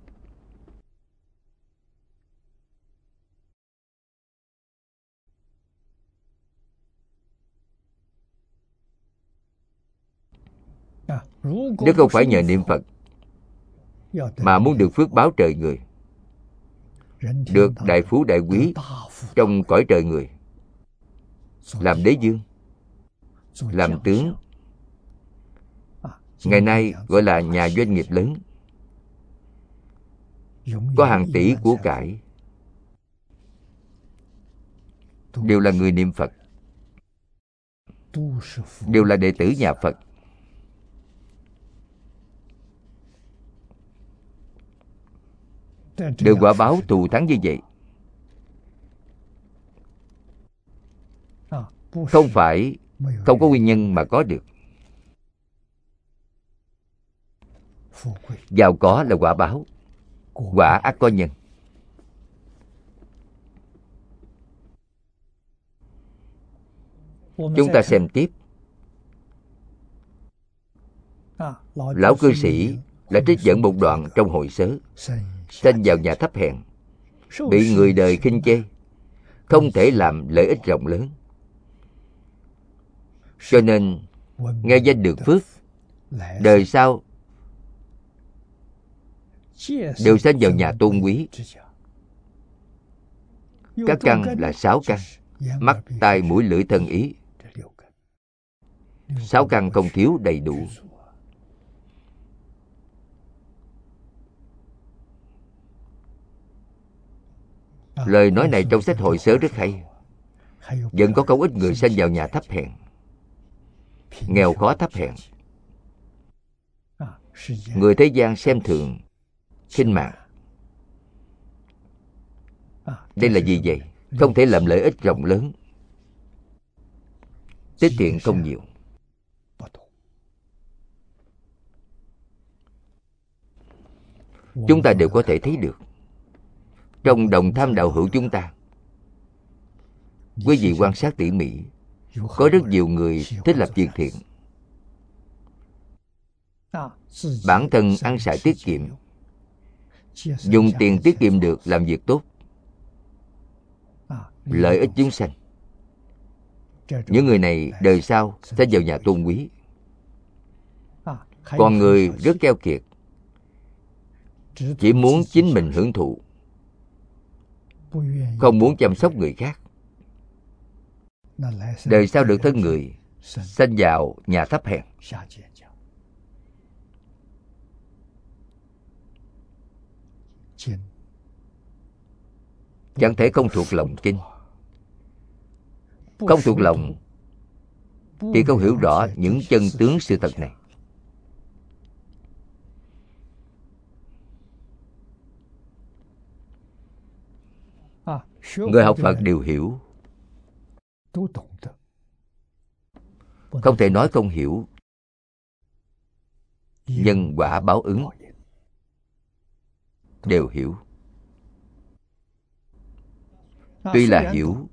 Nếu không phải nhờ niệm Phật mà muốn được phước báo trời người, được đại phú đại quý trong cõi trời người, làm đế vương, làm tướng, ngày nay gọi là nhà doanh nghiệp lớn, có hàng tỷ của cải, đều là người niệm Phật, đều là đệ tử nhà Phật. Được quả báo thù thắng như vậy, không phải không có nguyên nhân mà có được. Giàu có là quả báo, quả ắt có nhân. Chúng ta xem tiếp. Lão cư sĩ đã trích dẫn một đoạn trong hội sớ: sanh vào nhà thấp hèn, bị người đời khinh chê, không thể làm lợi ích rộng lớn. Cho nên nghe danh được phước, đời sau đều sanh vào nhà tôn quý. Các căn là 6 căn: mắt, tai, mũi, lưỡi, thân, ý. 6 căn không thiếu, đầy đủ. Lời nói này trong sách hội sớ rất hay. Vẫn có không ít người sanh vào nhà thấp hèn, nghèo khó thấp hèn. Người thế gian xem thường, khinh mạng. Đây là gì vậy? Không thể làm lợi ích rộng lớn, tích thiện không nhiều. Chúng ta đều có thể thấy được, trong đồng tham đạo hữu chúng ta, quý vị quan sát tỉ mỉ, có rất nhiều người thích làm việc thiện. Bản thân ăn xài tiết kiệm, dùng tiền tiết kiệm được làm việc tốt, lợi ích chúng sanh. Những người này đời sau sẽ vào nhà tôn quý. Còn người rất keo kiệt, chỉ muốn chính mình hưởng thụ, không muốn chăm sóc người khác, đời sau được thân người, sanh vào nhà thấp hèn. Chẳng thể không thuộc lòng kinh. Không thuộc lòng thì không hiểu rõ những chân tướng sự thật này. Người học Phật đều hiểu, không thể nói không hiểu. Nhân quả báo ứng đều hiểu. Tuy là hiểu,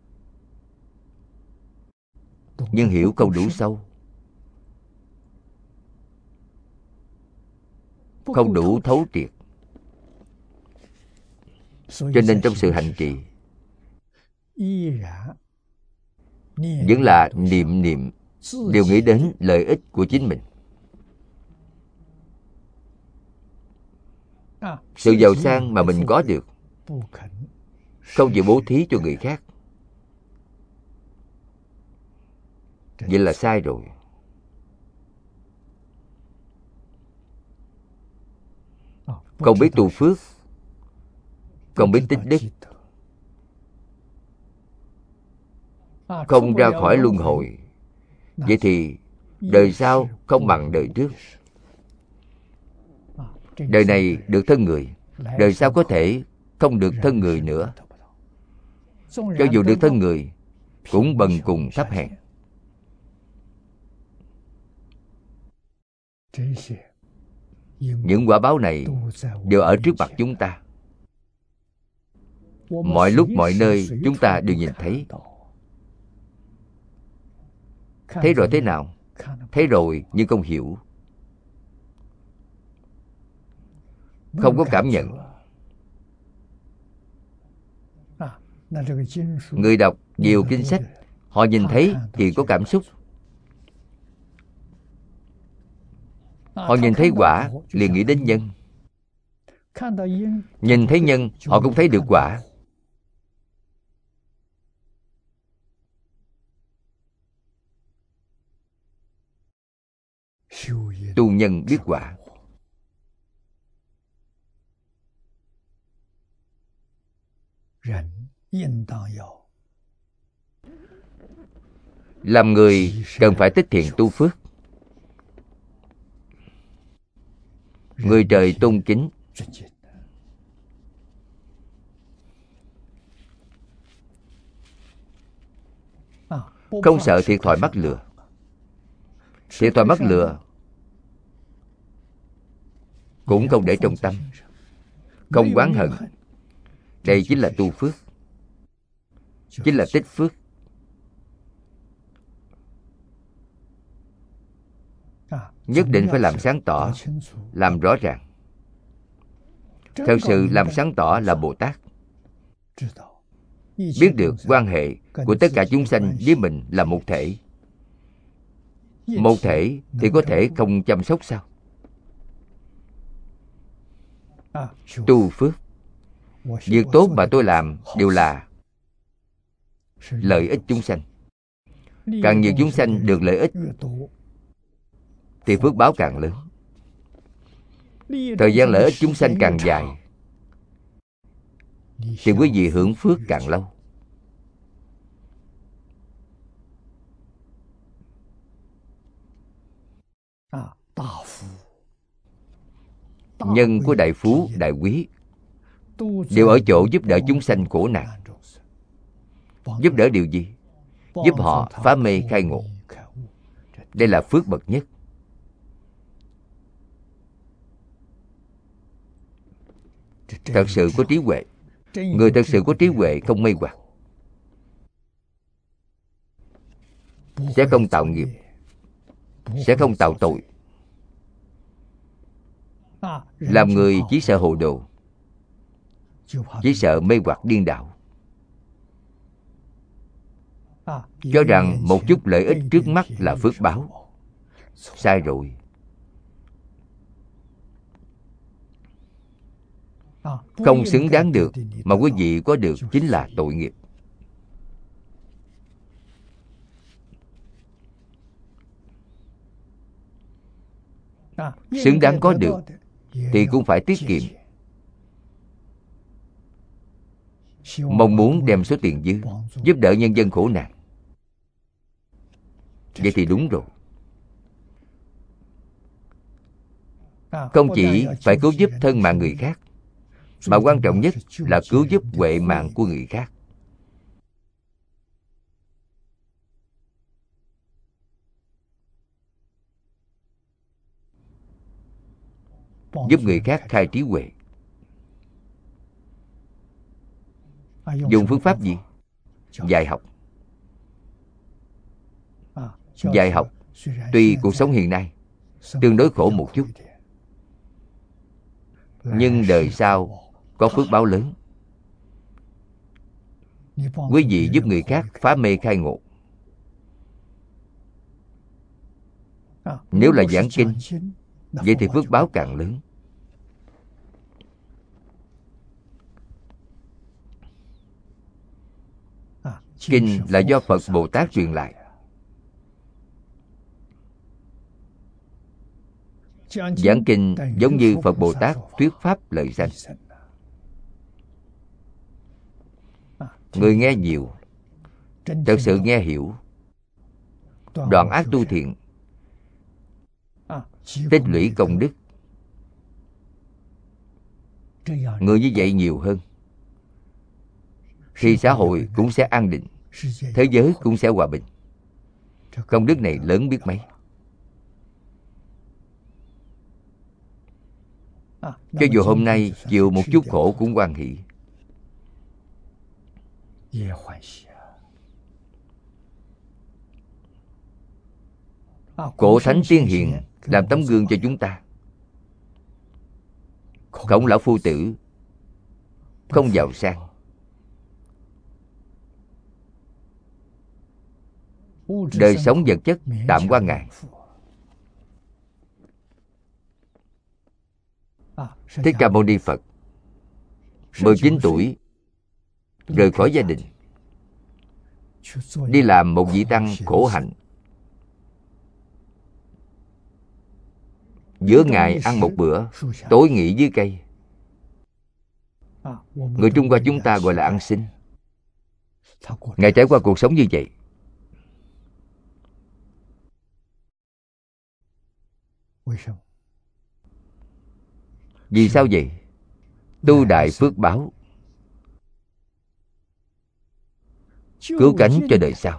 nhưng hiểu không đủ sâu, không đủ thấu triệt. Cho nên trong sự hành trì vẫn là niệm niệm đều nghĩ đến lợi ích của chính mình. Sự giàu sang mà mình có được không chịu bố thí cho người khác, vậy là sai rồi. Không biết tu phước, không biết tích đức, không ra khỏi luân hồi, vậy thì đời sau không bằng đời trước. Đời này được thân người, đời sau có thể không được thân người nữa. Cho dù được thân người, cũng bần cùng thấp hèn. Những quả báo này đều ở trước mặt chúng ta. Mọi lúc mọi nơi chúng ta đều nhìn thấy. Thấy rồi thế nào? Thấy rồi nhưng không hiểu, không có cảm nhận. Người đọc nhiều kinh sách, họ nhìn thấy thì có cảm xúc. Họ nhìn thấy quả liền nghĩ đến nhân. Nhìn thấy nhân, họ cũng thấy được quả. Tu nhân biết quả. Làm người cần phải tích thiện tu phước. Người trời tôn kính. Không sợ thiệt thòi mắc lừa. Thiệt thòi mắc lừa cũng không để trong tâm, không oán hận. Đây chính là tu phước, chính là tích phước. Nhất định phải làm sáng tỏ, làm rõ ràng. Thật sự làm sáng tỏ là Bồ Tát. Biết được quan hệ của tất cả chúng sanh với mình là một thể. Một thể thì có thể không chăm sóc sao? Tu phước. Việc tốt mà tôi làm đều là lợi ích chúng sanh. Càng nhiều chúng sanh được lợi ích thì phước báo càng lớn. Thời gian lợi ích chúng sanh càng dài thì quý vị hưởng phước càng lâu. Nhân của đại phú, đại quý đều ở chỗ giúp đỡ chúng sanh khổ nạn. Giúp đỡ điều gì? Giúp họ phá mê khai ngộ. Đây là phước bậc nhất. Thật sự có trí huệ. Người thật sự có trí huệ không mê hoặc, sẽ không tạo nghiệp, sẽ không tạo tội. Làm người chỉ sợ hồ đồ, chỉ sợ mê hoặc điên đảo. Cho rằng một chút lợi ích trước mắt là phước báo. Sai rồi. Không xứng đáng được mà quý vị có được chính là tội nghiệp. Xứng đáng có được thì cũng phải tiết kiệm. Mong muốn đem số tiền dư giúp đỡ nhân dân khổ nạn. Vậy thì đúng rồi. Không chỉ phải cứu giúp thân mạng người khác, mà quan trọng nhất là cứu giúp huệ mạng của người khác. Giúp người khác khai trí huệ. Dùng phương pháp gì? Dạy học. Dạy học. Tuy cuộc sống hiện nay tương đối khổ một chút, nhưng đời sau có phước báo lớn. Quý vị giúp người khác phá mê khai ngộ. Nếu là giảng kinh, vậy thì phước báo càng lớn. Kinh là do Phật Bồ Tát truyền lại. Giảng kinh giống như Phật Bồ Tát thuyết pháp lợi sanh. Người nghe nhiều, thật sự nghe hiểu, đoạn ác tu thiện, tích lũy công đức. Người như vậy nhiều hơn thì xã hội cũng sẽ an định, thế giới cũng sẽ hòa bình. Công đức này lớn biết mấy. Cho dù hôm nay chịu một chút khổ cũng hoan hỷ. Cổ thánh tiên hiền làm tấm gương cho chúng ta. Khổng lão phu tử không giàu sang, đời sống vật chất tạm qua ngày. Thích Ca Mâu Ni Phật 19 tuổi rời khỏi gia đình, đi làm một vị tăng khổ hạnh. Giữa ngày ăn một bữa, tối nghỉ dưới cây. Người Trung Hoa chúng ta gọi là ăn xin. Ngài trải qua cuộc sống như vậy. Vì sao vậy? Tu đại phước báo, cứu cánh cho đời sau.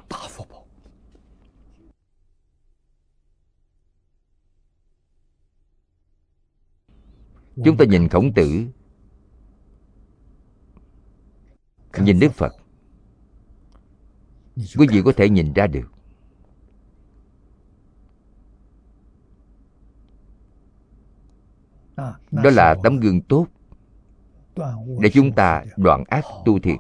Chúng ta nhìn Khổng Tử, nhìn Đức Phật, quý vị có thể nhìn ra được. Đó là tấm gương tốt để chúng ta đoạn ác tu thiện.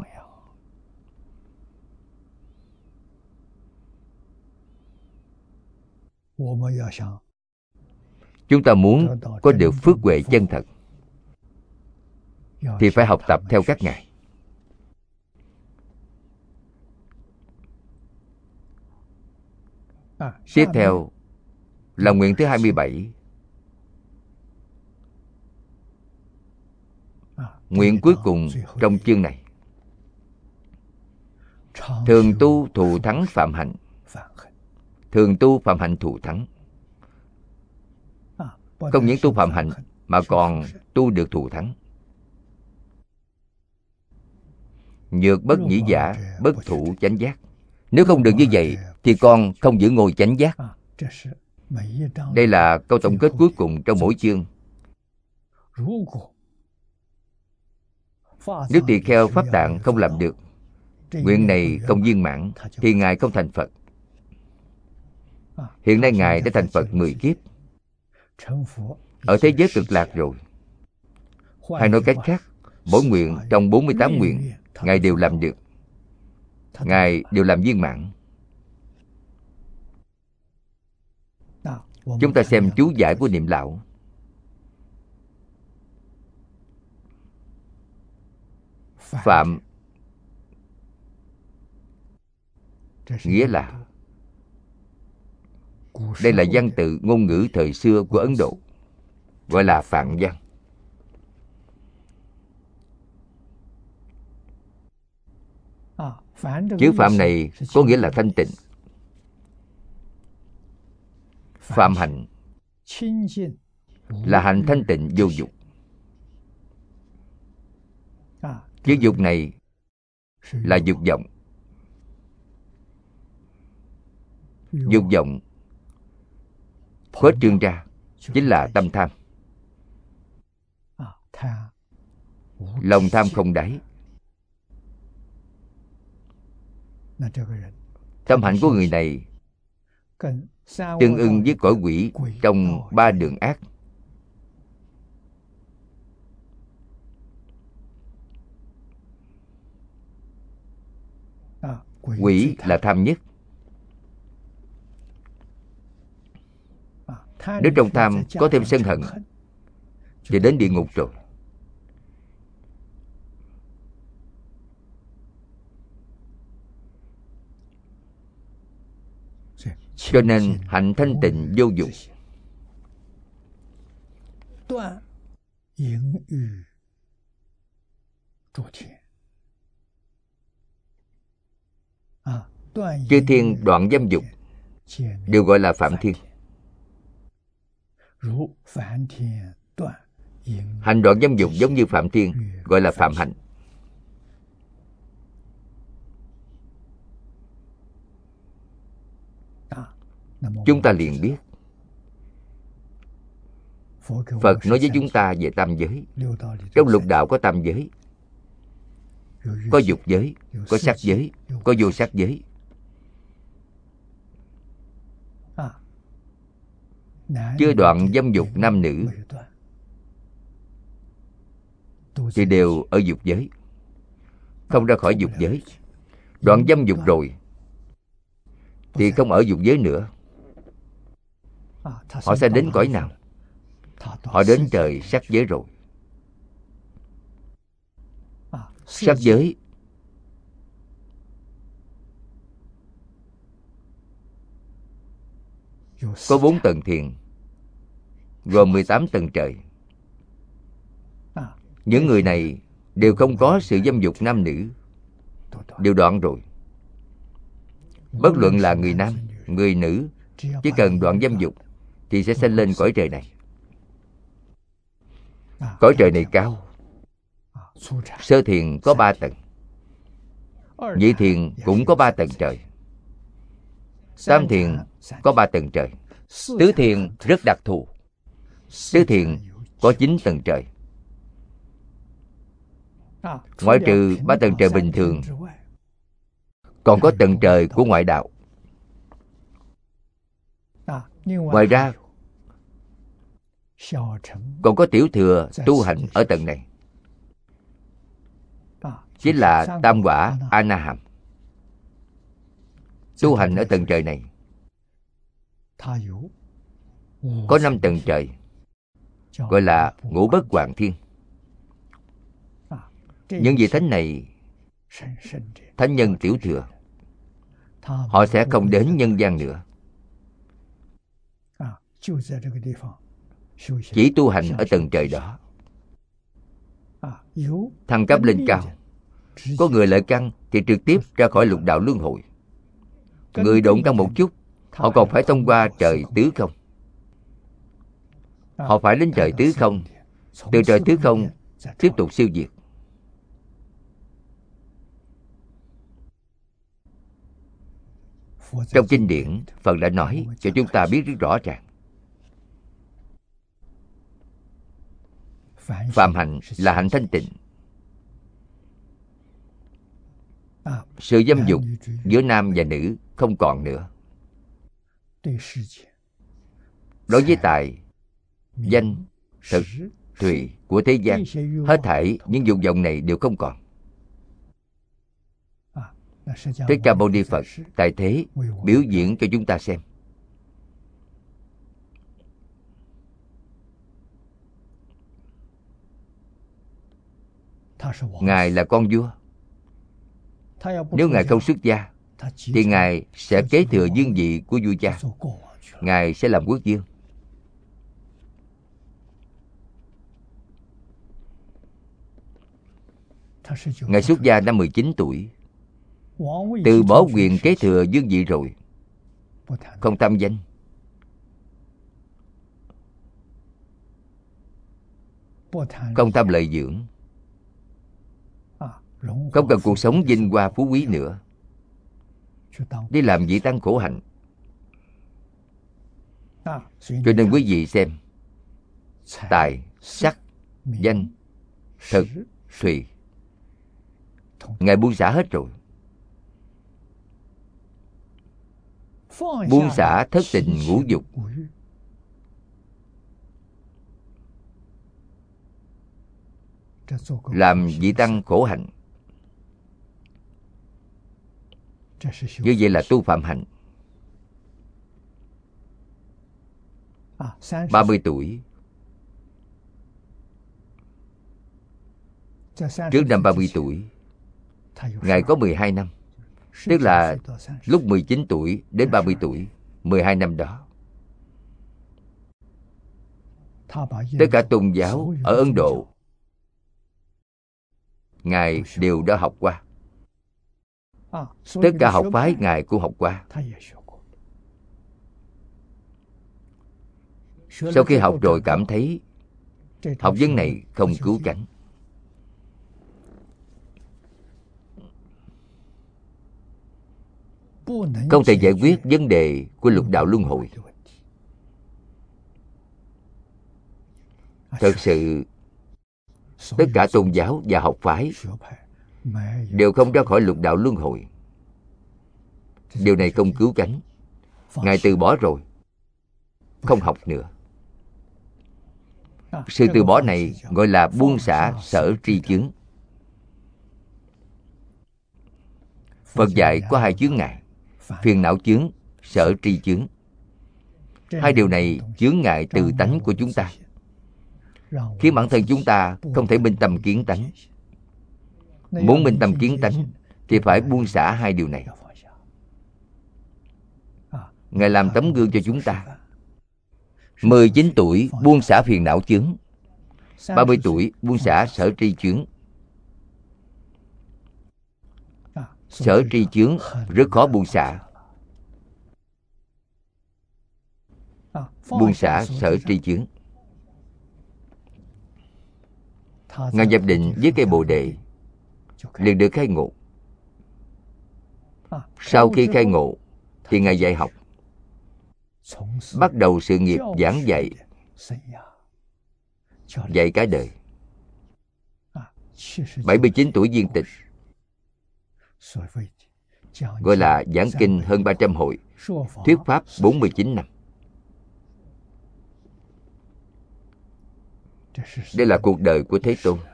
Chúng ta muốn có được phước huệ chân thật thì phải học tập theo các ngài. Tiếp theo là nguyện thứ 27. Nguyện cuối cùng trong chương này: thường tu thù thắng phạm hạnh. Thường tu phạm hạnh thù thắng. Không những tu phạm hạnh mà còn tu được thù thắng. Nhược bất nhĩ giả, bất thủ chánh giác. Nếu không được như vậy thì con không giữ ngôi chánh giác. Đây là câu tổng kết cuối cùng trong mỗi chương. Nếu tỳ kheo Pháp Tạng không làm được, nguyện này không viên mãn, thì Ngài không thành Phật. Hiện nay Ngài đã thành Phật 10 kiếp, ở thế giới cực lạc rồi. Hay nói cách khác, mỗi nguyện trong 48 nguyện Ngài đều làm được. Ngài đều làm viên mãn. Chúng ta xem chú giải của Niệm Lão. Phạm nghĩa là, đây là văn tự ngôn ngữ thời xưa của Ấn Độ, gọi là Phạm văn. Chữ Phạm này có nghĩa là thanh tịnh. Phạm hạnh là hạnh thanh tịnh vô dục. Chữ dục này là dục vọng. Dục vọng khuếch trương ra chính là tâm tham. Lòng tham không đáy. Tâm hạnh của người này tương ưng với cõi quỷ trong 3 đường ác. Quỷ là tham nhất. Nếu trong tham có thêm sân hận thì đến địa ngục rồi. Cho nên hạnh thanh tịnh vô dụng. Chư thiên đoạn dâm dục đều gọi là phạm thiên. Hành đoạn dâm dục giống như phạm thiên, gọi là phạm hạnh. Chúng ta liền biết Phật nói với chúng ta về tam giới. Trong lục đạo có tam giới, có dục giới, có sắc giới, có vô sắc giới. Chưa đoạn dâm dục nam nữ thì đều ở dục giới, không ra khỏi dục giới. Đoạn dâm dục rồi thì không ở dục giới nữa. Họ sẽ đến cõi nào? Họ đến trời sắc giới rồi. Sắc giới có 4 tầng thiền, gồm 18 tầng trời. Những người này đều không có sự dâm dục nam nữ, đều đoạn rồi. Bất luận là người nam, người nữ, chỉ cần đoạn dâm dục thì sẽ sanh lên cõi trời này. Cõi trời này cao. Sơ thiền có 3 tầng, nhị thiền cũng có 3 tầng trời, tam thiền có 3 tầng trời, tứ thiền rất đặc thù. Tứ thiền có 9 tầng trời. Ngoại trừ 3 tầng trời bình thường, còn có tầng trời của ngoại đạo. Ngoài ra còn có tiểu thừa tu hành ở tầng này, chính là tam quả A-na-hàm. Tu hành ở tầng trời này có 5 tầng trời, gọi là ngũ bất hoại thiên. Những vị thánh này, thánh nhân tiểu thừa, họ sẽ không đến nhân gian nữa, chỉ tu hành ở tầng trời đó, thăng cấp lên cao. Có người lợi căn thì trực tiếp ra khỏi lục đạo luân hồi. Người độn căn một chút, họ còn phải thông qua trời tứ không. Họ phải đến trời tứ không, từ trời tứ không tiếp tục siêu diệt. Trong kinh điển, Phật đã nói cho chúng ta biết rất rõ ràng, phạm hạnh là hạnh thanh tịnh. Sự dâm dục giữa nam và nữ không còn nữa. Đối với tài, danh, thực, thùy của thế gian, hết thảy những dục vọng này đều không còn. Thích Ca Mâu Ni Phật tại thế biểu diễn cho chúng ta xem. Ngài là con vua. Nếu Ngài không xuất gia thì Ngài sẽ kế thừa vương vị của vua cha. Ngài sẽ làm quốc vương. Ngài xuất gia năm 19 tuổi, từ bỏ quyền kế thừa vương vị rồi, không tham danh, không tham lợi dưỡng, không cần cuộc sống vinh hoa phú quý nữa, đi làm vị tăng khổ hạnh. Cho nên quý vị xem, tài, sắc, danh, thực, thùy, Ngài buông xả hết rồi. Buông xả thất tình ngũ dục, làm vị tăng khổ hạnh. Như vậy là tu phạm hạnh. 30 tuổi, trước năm 30 tuổi, Ngài có 12 năm, tức là lúc 19 tuổi đến 30 tuổi, 12 năm đó, tất cả tôn giáo ở Ấn Độ Ngài đều đã học qua. Tất cả học phái Ngài cũng học qua. Sau khi học rồi cảm thấy học vấn này không cứu cánh, không thể giải quyết vấn đề của lục đạo luân hồi. Thật sự tất cả tôn giáo và học phái đều không ra khỏi lục đạo luân hồi. Điều này không cứu cánh. Ngài từ bỏ rồi, không học nữa. Sự từ bỏ này gọi là buông xả sở tri chướng. Phật dạy có hai chướng ngại: phiền não chướng, sở tri chướng. Hai điều này chướng ngại từ tánh của chúng ta, khiến bản thân chúng ta không thể minh tâm kiến tánh. Muốn minh tâm kiến tánh thì phải buông xả hai điều này. Ngài làm tấm gương cho chúng ta. 19 tuổi buông xả phiền não chướng, 30 tuổi buông xả sở tri chướng. Sở tri chướng rất khó buông xả. Buông xả sở tri chướng. Ngài nhập định với cây Bồ Đề, liền được khai ngộ. Sau khi khai ngộ thì Ngài dạy học, bắt đầu sự nghiệp giảng dạy, dạy cả đời. 79 tuổi viên tịch, gọi là giảng kinh hơn 300 hội, thuyết pháp 49 năm. Đây là cuộc đời của Thế Tôn,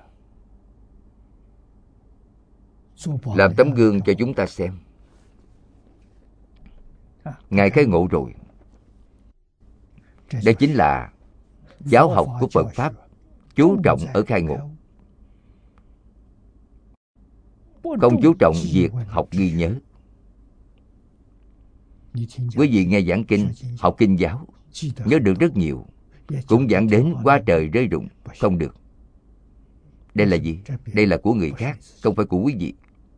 làm tấm gương cho chúng ta xem. Ngài khai ngộ rồi. Đây chính là giáo học của Phật Pháp, chú trọng ở khai ngộ, không chú trọng việc học ghi nhớ. Quý vị nghe giảng kinh, học kinh giáo, nhớ được rất nhiều, cũng giảng đến qua trời rơi rụng, không được. Đây là gì? Đây là của người khác, không phải của quý vị.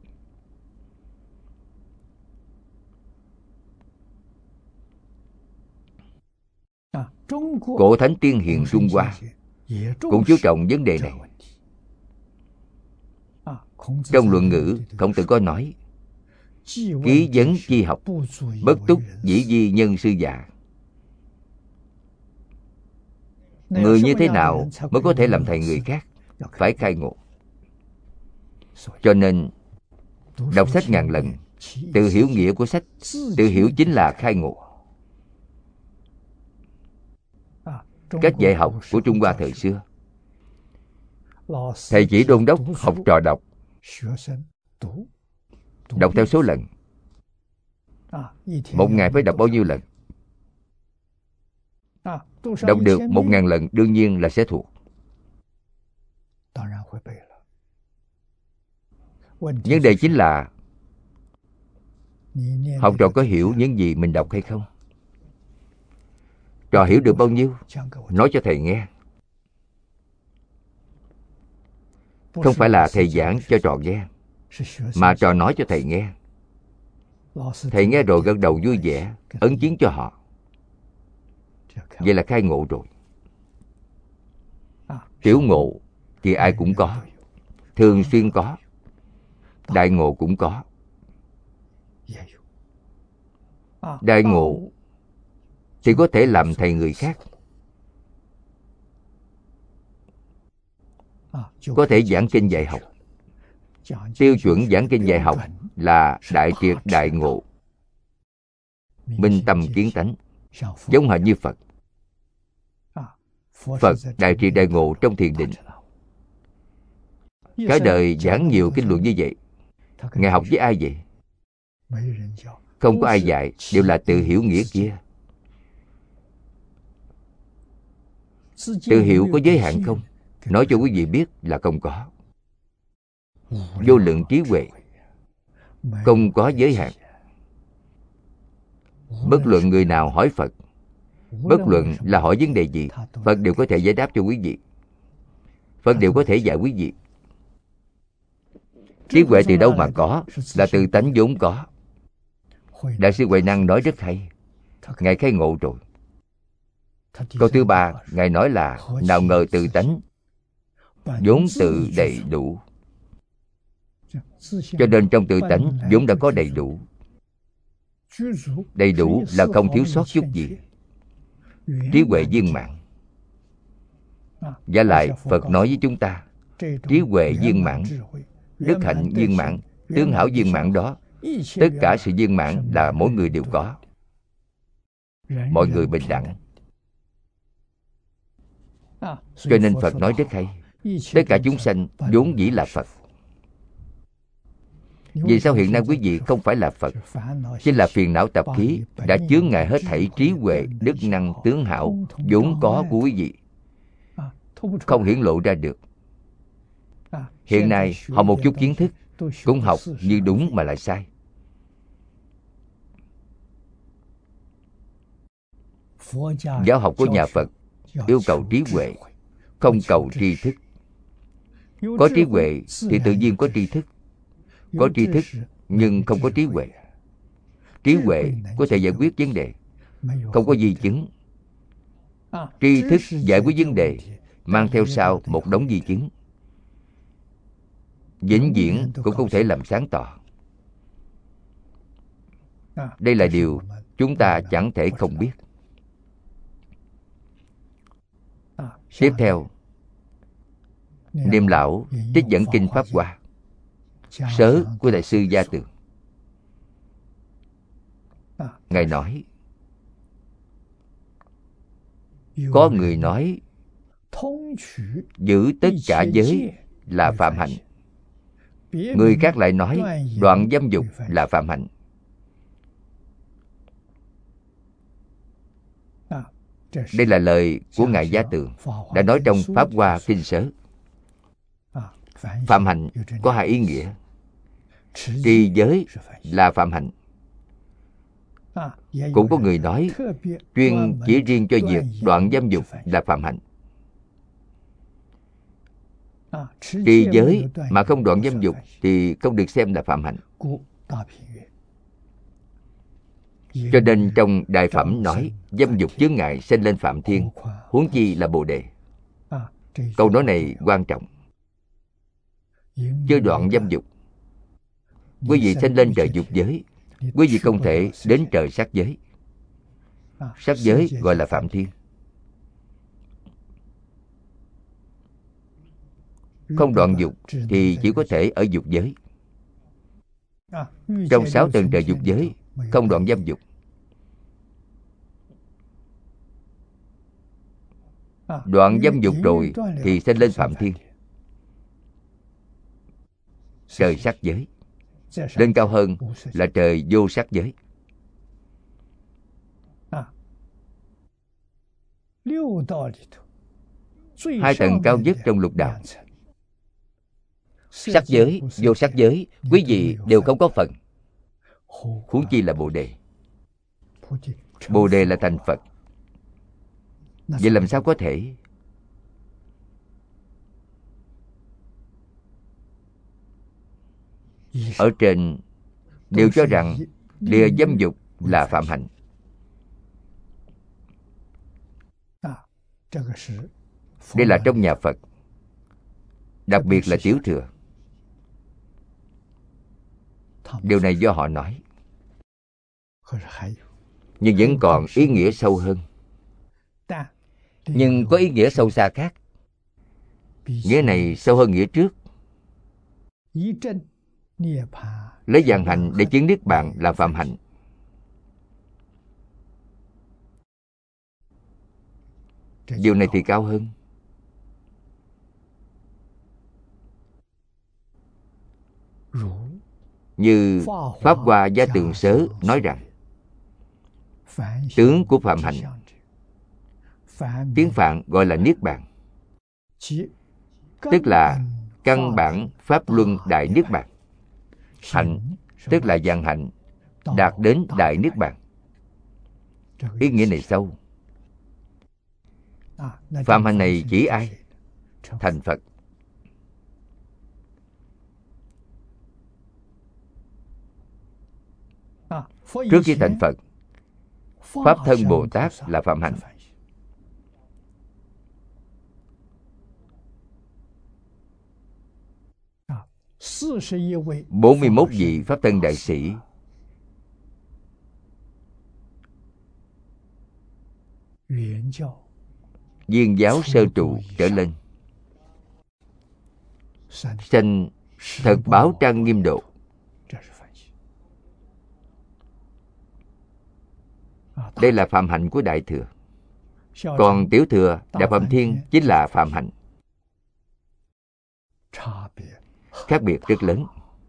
Cổ Thánh Tiên Hiền Trung Hoa cũng chú trọng vấn đề này. Trong Luận Ngữ, Khổng Tử có nói: ký vấn chi học, bất túc dĩ di nhân sư dạ. Người như thế nào mới có thể làm thầy người khác? Phải khai ngộ. Cho nên đọc sách ngàn lần, tự hiểu nghĩa của sách, tự hiểu chính là khai ngộ. Cách dạy học của Trung Hoa thời xưa, thầy chỉ đôn đốc học trò đọc, đọc theo số lần. Một ngày phải đọc bao nhiêu lần? Đọc được 1000 lần đương nhiên là sẽ thuộc. Vấn đề chính là học trò có hiểu những gì mình đọc hay không? Trò hiểu được bao nhiêu? Nói cho thầy nghe. Không phải là thầy giảng cho trò nghe, mà trò nói cho thầy nghe. Thầy nghe rồi gật đầu vui vẻ, ấn chứng cho họ. Vậy là khai ngộ rồi. Tiểu ngộ thì ai cũng có, thường xuyên có. Đại ngộ cũng có. Đại ngộ thì có thể làm thầy người khác, có thể giảng kinh dạy học. Tiêu chuẩn giảng kinh dạy học là đại triệt đại ngộ, minh tâm kiến tánh, giống hệt như Phật. Phật đại triệt đại ngộ trong thiền định. Cả đời giảng nhiều kinh luận như vậy. Ngài học với ai vậy? Không có ai dạy, đều là tự hiểu nghĩa kia. Tự hiểu có giới hạn không? Nói cho quý vị biết là không có. Vô lượng trí huệ, không có giới hạn. Bất luận người nào hỏi Phật, bất luận là hỏi vấn đề gì, Phật đều có thể giải đáp cho quý vị. Phật đều có thể dạy quý vị. Trí huệ từ đâu mà có? Là từ tánh vốn có. Đại sư Huệ Năng nói rất hay. Ngài khai ngộ rồi. Câu thứ ba, Ngài nói là nào ngờ từ tánh vốn tự đầy đủ. Cho nên trong tự tánh vốn đã có đầy đủ. Đầy đủ là không thiếu sót chút gì. Trí huệ viên mãn. Và lại Phật nói với chúng ta, trí huệ viên mãn, đức hạnh viên mãn, tướng hảo viên mãn đó, tất cả sự viên mãn là mỗi người đều có. Mọi người bình đẳng. Cho nên Phật nói rất hay, tất cả chúng sanh vốn dĩ là Phật. Vì sao hiện nay quý vị không phải là Phật? Chính là phiền não tập khí đã chướng ngại hết thảy trí huệ, đức năng, tướng hảo vốn có của quý vị, không hiển lộ ra được. Hiện nay học một chút kiến thức cũng học như đúng mà lại sai. Giáo học của nhà Phật yêu cầu trí huệ, không cầu tri thức. Có trí huệ thì tự nhiên có tri thức. Có tri thức nhưng không có trí huệ. Trí huệ có thể giải quyết vấn đề, không có di chứng. Tri thức giải quyết vấn đề mang theo sau một đống di chứng, vĩnh viễn cũng không thể làm sáng tỏ. Đây là điều chúng ta chẳng thể không biết. Tiếp theo, Niệm Lão trích dẫn kinh Pháp Hoa, sớ của Đại sư Gia Tường. Ngài nói, có người nói giữ tất cả giới là phạm hạnh. Người khác lại nói đoạn dâm dục là phạm hạnh. Đây là lời của Ngài Gia Tường đã nói trong Pháp Hoa Kinh Sớ. Phạm hạnh có hai ý nghĩa. Trì giới là phạm hạnh. Cũng có người nói chuyên chỉ riêng cho việc đoạn dâm dục là phạm hạnh. Trì giới mà không đoạn dâm dục thì không được xem là phạm hạnh. Cho nên trong Đại Phẩm nói dâm dục chướng ngại sanh lên Phạm Thiên, huống chi là Bồ Đề. Câu nói này quan trọng. Chưa đoạn dâm dục, quý vị sanh lên trời dục giới, quý vị không thể đến trời sắc giới. Sắc giới gọi là Phạm Thiên. Không đoạn dục thì chỉ có thể ở dục giới. Trong 6 tầng trời dục giới không đoạn dâm dục. Đoạn dâm dục rồi thì sanh lên Phạm Thiên, trời sắc giới. Lên cao hơn là trời vô sắc giới. Hai tầng cao nhất trong lục đạo, sắc giới, vô sắc giới, quý vị đều không có phần, huống chi là Bồ Đề. Bồ Đề là thành Phật. Vậy làm sao có thể? Ở trên đều cho rằng lìa dâm dục là phạm hạnh. Đây là trong nhà Phật, đặc biệt là Tiểu Thừa. Điều này do họ nói. Nhưng vẫn còn ý nghĩa sâu hơn. Nhưng có ý nghĩa sâu xa khác. Nghĩa này sâu hơn nghĩa trước. Lấy vạn hạnh để chứng niết bàn là phạm hạnh. Điều này thì cao hơn. Như Pháp Hoa Gia Tường Sớ nói rằng tướng của phạm hạnh, tiếng Phạn gọi là niết bàn, tức là căn bản pháp luân đại niết bàn. Hạnh tức là vạn hạnh đạt đến đại niết bàn. Ý nghĩa này sâu. Phạm hạnh này chỉ ai? Thành Phật. Trước khi thành Phật, Pháp thân Bồ Tát là phạm hạnh. À, 41 vị Pháp thân đại sĩ Viên giáo sơ trụ trở lên, sanh thật báo trang nghiêm độ. Đây là phạm hạnh của Đại Thừa. Còn Tiểu Thừa, Đại Phạm Thiên chính là phạm hạnh. Khác biệt rất lớn.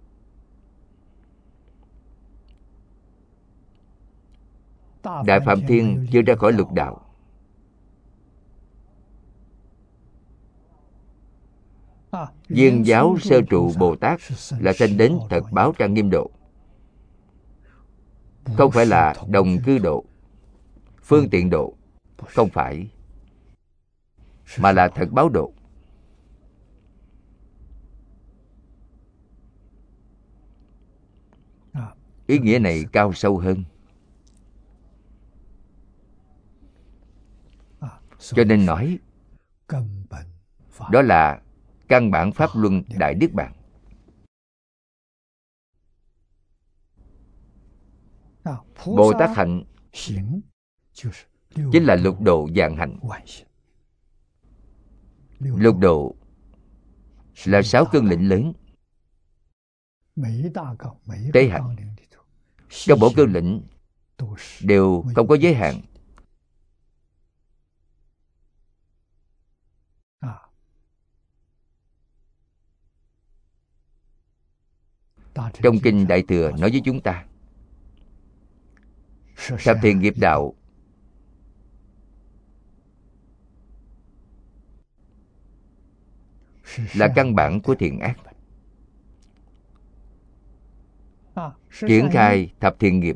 Đại Phạm Thiên chưa ra khỏi lục đạo. Viên giáo sơ trụ Bồ Tát là sanh đến thật báo trang nghiêm độ. Không phải là đồng cư độ, phương tiện độ. Không phải, mà là thật báo độ. Ý nghĩa này cao sâu hơn. Cho nên nói đó là căn bản Pháp Luân Đại Niết Bàn. Bồ Tát hạnh chính là lục độ vạn hạnh. Lục độ là 6 cương lĩnh lớn. Tế hạnh trong mỗi cương lĩnh đều không có giới hạn. Trong kinh Đại Thừa nói với chúng ta, thập thiện nghiệp đạo là căn bản của thiện ác. Triển khai thập thiện nghiệp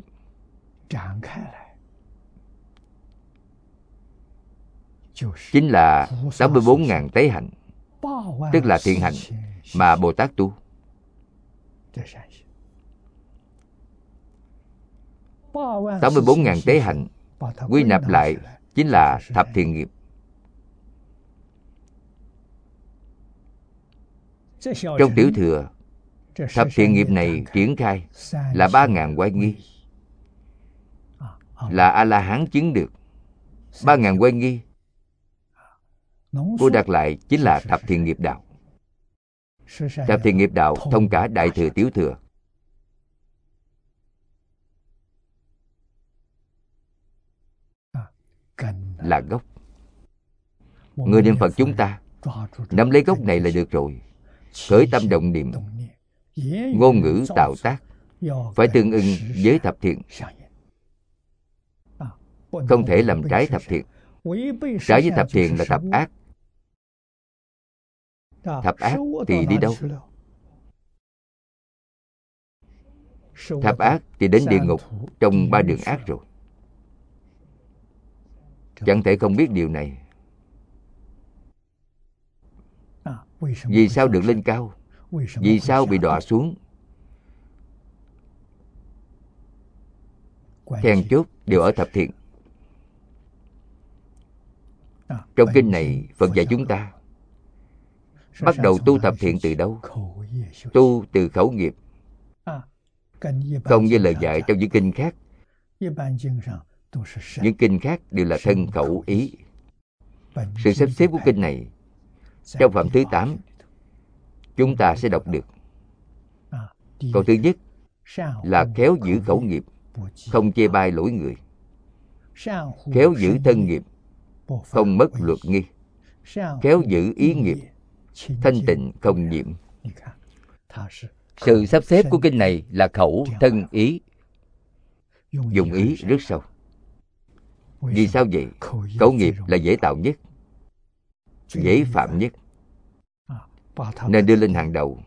chính là 84.000 tế hạnh, tức là thiện hạnh mà Bồ Tát tu. 84.000 tế hạnh quy nạp lại chính là thập thiện nghiệp. Trong Tiểu Thừa, thập thiện nghiệp này triển khai là 3.000 oai nghi, là A-la-hán chứng được. 3.000 oai nghi cô đặt lại chính là thập thiện nghiệp đạo. Thập thiện nghiệp đạo thông cả Đại Thừa Tiểu Thừa. Là gốc. Người niệm Phật chúng ta nắm lấy gốc này là được rồi. Khởi tâm động niệm, ngôn ngữ tạo tác phải tương ưng với thập thiện. Không thể làm trái thập thiện. Trái với thập thiện là thập ác. Thập ác thì đi đâu? Thập ác thì đến địa ngục trong 3 đường ác rồi. Chẳng thể không biết điều này. Vì sao được lên cao? Vì sao bị đọa xuống? Then chốt đều ở thập thiện. Trong kinh này Phật dạy chúng ta bắt đầu tu thập thiện từ đâu? Tu từ khẩu nghiệp. Không như lời dạy trong những kinh khác. Những kinh khác đều là thân khẩu ý. Sự sắp xếp của kinh này trong phẩm thứ 8 chúng ta sẽ đọc được. Câu thứ nhất là khéo giữ khẩu nghiệp, không chê bai lỗi người. Khéo giữ thân nghiệp, không mất luật nghi. Khéo giữ ý nghiệp, thanh tịnh không nhiễm. Sự sắp xếp của kinh này là khẩu, thân, ý. Dùng ý rất sâu. Vì sao vậy? Khẩu nghiệp là dễ tạo nhất, dễ phạm nhất, nên đưa lên hàng đầu.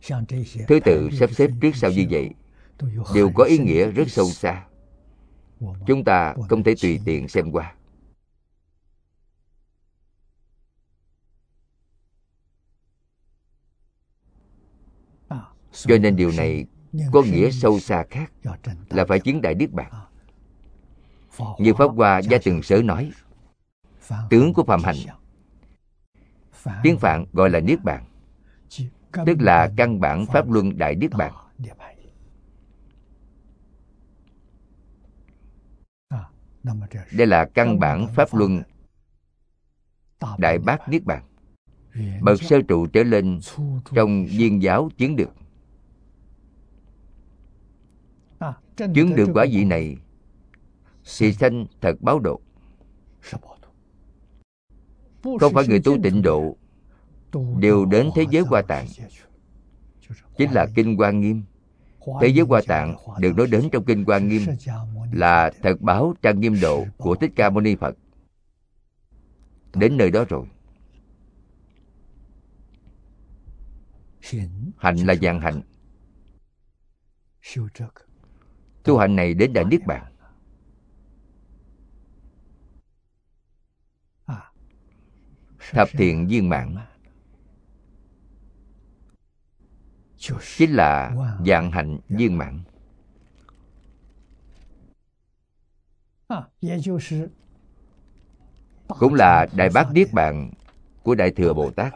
Thứ tự sắp xếp trước sau như vậy đều có ý nghĩa rất sâu xa. Chúng ta không thể tùy tiện xem qua. Cho nên điều này có nghĩa sâu xa khác, là phải chứng đại niết bàn. Như Pháp Hoa Gia Từng Sở nói, tướng của phạm hạnh, tiếng Phạn gọi là niết bàn, tức là căn bản pháp luân đại niết bàn. Đây là căn bản pháp luân đại bát niết bàn, bậc sơ trụ trở lên trong viên giáo chứng được. Chứng được quả vị này thì sanh thật báo độ. Không phải người tu tịnh độ đều đến thế giới Hoa Tạng, chính là Kinh Hoa Nghiêm. Thế giới Hoa Tạng được nói đến trong Kinh Hoa Nghiêm là thật báo trang nghiêm độ của Thích Ca Mâu Ni Phật. Đến nơi đó rồi. Hạnh là dạng hạnh. Tu hạnh này đến đại niết bàn. Thập thiện viên mãn chính là dạng hạnh viên mãn. Cũng là đại bát niết bàn của Đại Thừa Bồ Tát.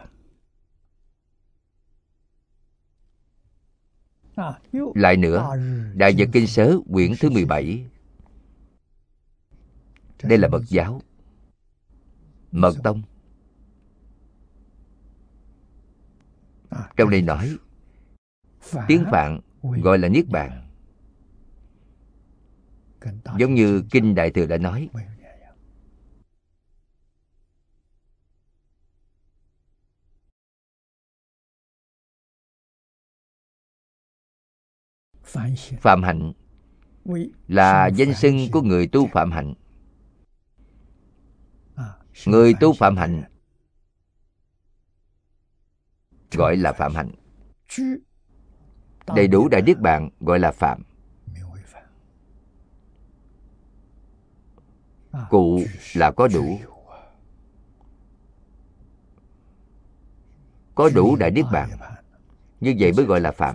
Lại nữa, Đại Nhật Kinh Sớ quyển thứ 17, đây là mật giáo, mật tông. Trong đây nói tiếng Phạn gọi là niết bàn, giống như Kinh Đại Thừa đã nói. Phạm hạnh là danh xưng của người tu phạm hạnh. Người tu phạm hạnh gọi là phạm hạnh. Đầy đủ đại niết bàn gọi là phạm. Cụ là có đủ. Có đủ đại niết bàn, như vậy mới gọi là phạm.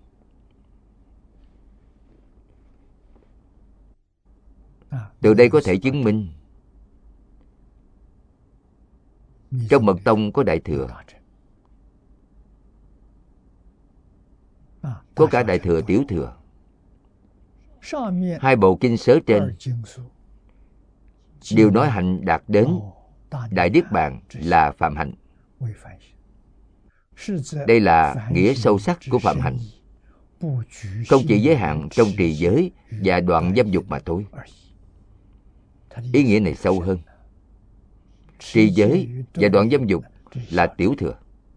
Từ đây có thể chứng minh trong mật tông có Đại Thừa, có cả Đại Thừa, Tiểu Thừa. Hai bộ kinh sớ trên đều nói hạnh đạt đến đại niết bàn là phạm hạnh. Đây là nghĩa sâu sắc của phạm hạnh, không chỉ giới hạn trong trì giới và đoạn dâm dục mà thôi. Ý nghĩa này sâu hơn. Trì giới và đoạn dâm dục là tiểu thừa.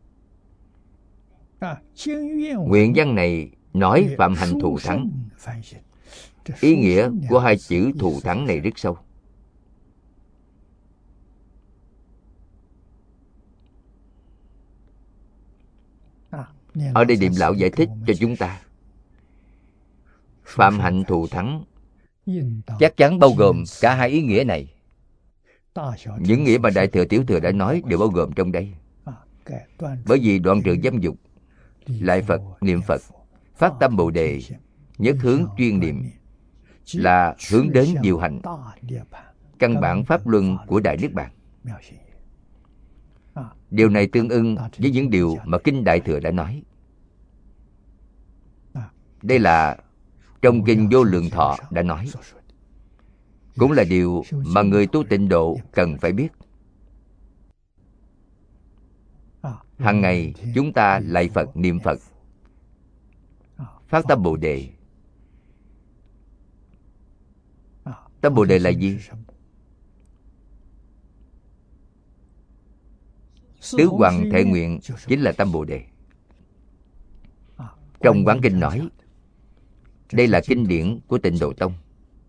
Nguyện văn này nói phạm hạnh thù thắng. Ý nghĩa của hai chữ thù thắng này rất sâu. Ở đây Niệm Lão giải thích cho chúng ta, phạm hạnh thù thắng chắc chắn bao gồm cả hai ý nghĩa này. Những nghĩa mà Đại Thừa, Tiểu Thừa đã nói đều bao gồm trong đây. Bởi vì đoạn trừ dâm dục, lại Phật, niệm Phật, phát tâm Bồ Đề, nhất hướng chuyên niệm là hướng đến điều hành căn bản pháp luân của đại niết bàn. Điều này tương ưng với những điều mà Kinh Đại Thừa đã nói. Đây là trong Kinh Vô Lượng Thọ đã nói, cũng là điều mà người tu tịnh độ cần phải biết. Hằng ngày chúng ta lạy Phật, niệm Phật, phát tâm Bồ Đề. Tâm Bồ Đề là gì? Tứ hoằng thệ nguyện chính là tâm Bồ Đề. Trong Quán Kinh nói, đây là kinh điển của Tịnh Độ Tông.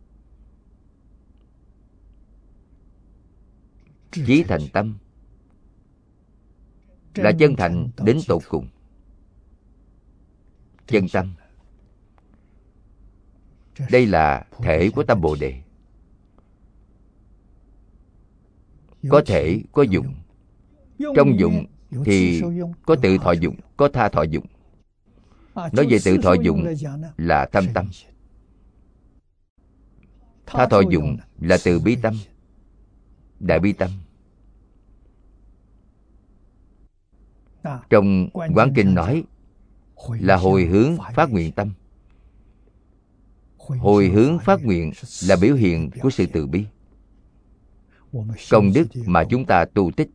Chí thành tâm là chân thành đến tột cùng. chân tâm. Đây là thể của tâm Bồ Đề. Có thể, có dụng. Trong dụng thì có tự thọ dụng, có tha thọ dụng. Nói về tự thọ dụng là thâm tâm. Tha thọ dụng là từ bi tâm, đại bi tâm. Trong Quán Kinh nói là hồi hướng phát nguyện tâm. Hồi hướng phát nguyện là biểu hiện của sự từ bi. Công đức mà chúng ta tu tích,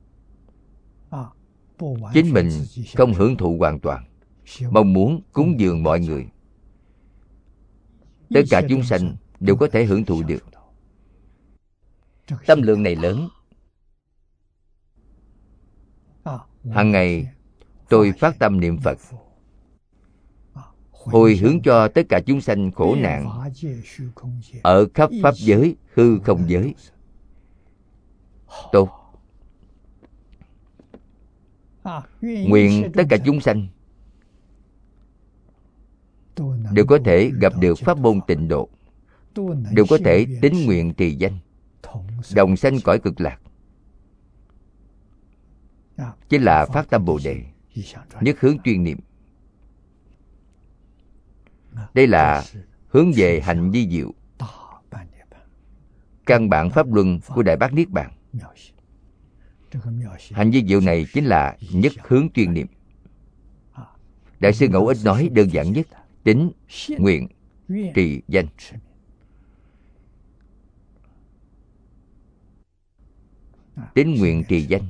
chính mình không hưởng thụ hoàn toàn, mong muốn cúng dường mọi người. Tất cả chúng sanh đều có thể hưởng thụ được. Tâm lượng này lớn. Hàng ngày tôi phát tâm niệm Phật, hồi hướng cho tất cả chúng sanh khổ nạn ở khắp pháp giới, hư không giới. Tốt. Nguyện tất cả chúng sanh đều có thể gặp được pháp môn tịnh độ, đều có thể tín nguyện trì danh, đồng sanh cõi cực lạc. Chính là phát tâm Bồ Đề, nhất hướng chuyên niệm. Đây là hướng về hạnh vi diệu, căn bản pháp luân của Đại Bát Niết Bàn. Hạnh vi diệu này chính là nhất hướng chuyên niệm. Đại sư Ngẫu Ích nói đơn giản nhất: tín, nguyện, trì, danh. Tín, nguyện, trì, danh.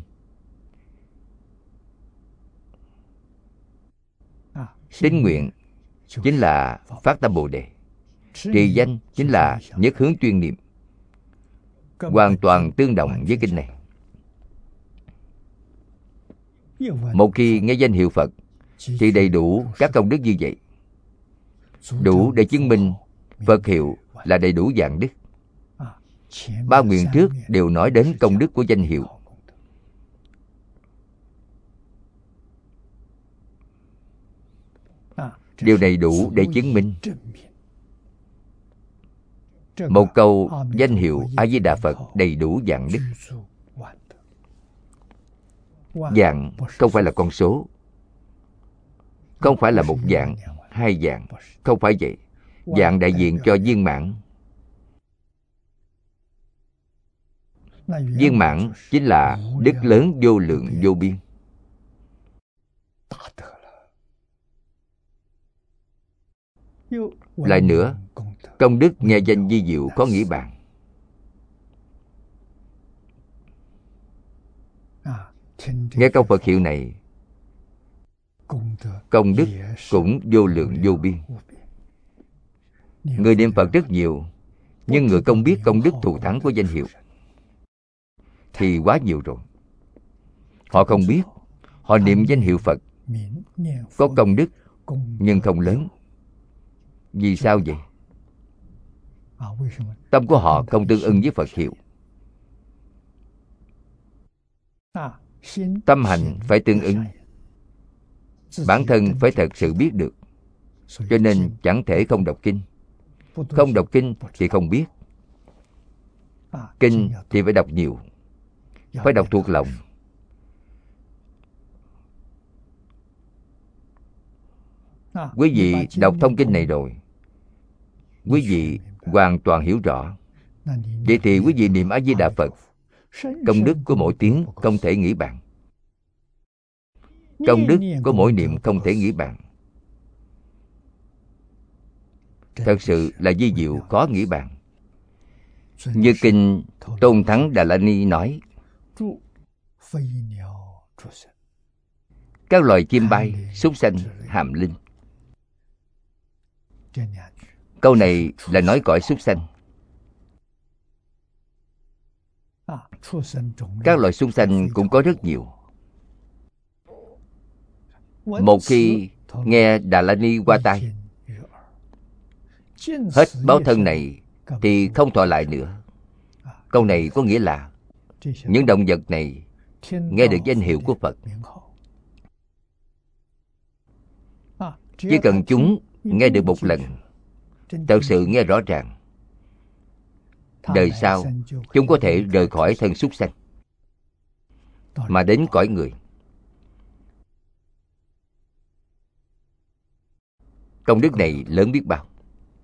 Tín nguyện chính là phát tâm Bồ Đề. Trì danh chính là nhất hướng chuyên niệm. Hoàn toàn tương đồng với kinh này. Một khi nghe danh hiệu Phật thì đầy đủ các công đức như vậy, đủ để chứng minh Phật hiệu là đầy đủ vạn đức. Ba nguyện trước đều nói đến công đức của danh hiệu. Điều này đủ để chứng minh. Một câu danh hiệu A Di Đà Phật đầy đủ vạn đức. Vạn không phải là con số, không phải là một vạn, hai vạn, không phải vậy. Vạn đại diện cho viên mãn. Viên mãn chính là đức lớn vô lượng vô biên. Lại nữa, công đức nghe danh vi diệu có nghĩa bàn. Nghe câu Phật hiệu này, công đức cũng vô lượng vô biên. Người niệm Phật rất nhiều, nhưng người không biết công đức thù thắng của danh hiệu thì quá nhiều rồi. Họ không biết, họ niệm danh hiệu Phật có công đức nhưng không lớn. Vì sao vậy? Tâm của họ không tương ưng với Phật hiệu. Tâm hành phải tương ứng. Bản thân phải thật sự biết được. Cho nên chẳng thể không đọc kinh. Không đọc kinh thì không biết. Kinh thì phải đọc nhiều, phải đọc thuộc lòng. Quý vị đọc thông kinh này rồi, quý vị hoàn toàn hiểu rõ. Vậy thì quý vị niệm A Di Đà Phật, công đức của mỗi tiếng không thể nghĩ bàn. Công đức của mỗi niệm không thể nghĩ bàn. Thật sự là vi diệu khó nghĩ bàn. Như kinh Tôn Thắng Đà La Ni nói, các loài chim bay, súc sanh, hàm linh. Câu này là nói cõi súc sanh. Các loài súc sanh cũng có rất nhiều. Một khi nghe Đà La Ni qua tai, hết báo thân này thì không thọ lại nữa. Câu này có nghĩa là những động vật này nghe được danh hiệu của Phật, Chỉ cần chúng nghe được một lần, thật sự nghe rõ ràng, đời sau chúng có thể rời khỏi thân súc sanh mà đến cõi người. Công đức này lớn biết bao.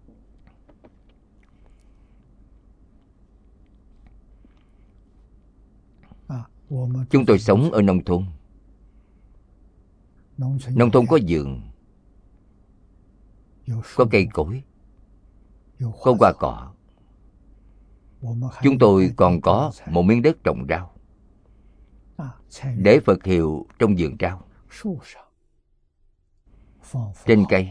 Chúng tôi sống ở nông thôn. Nông thôn có vườn, có cây cối, có hoa cỏ. Chúng tôi còn có một miếng đất trồng rau, để Phật hiệu trong vườn rau. Trên cây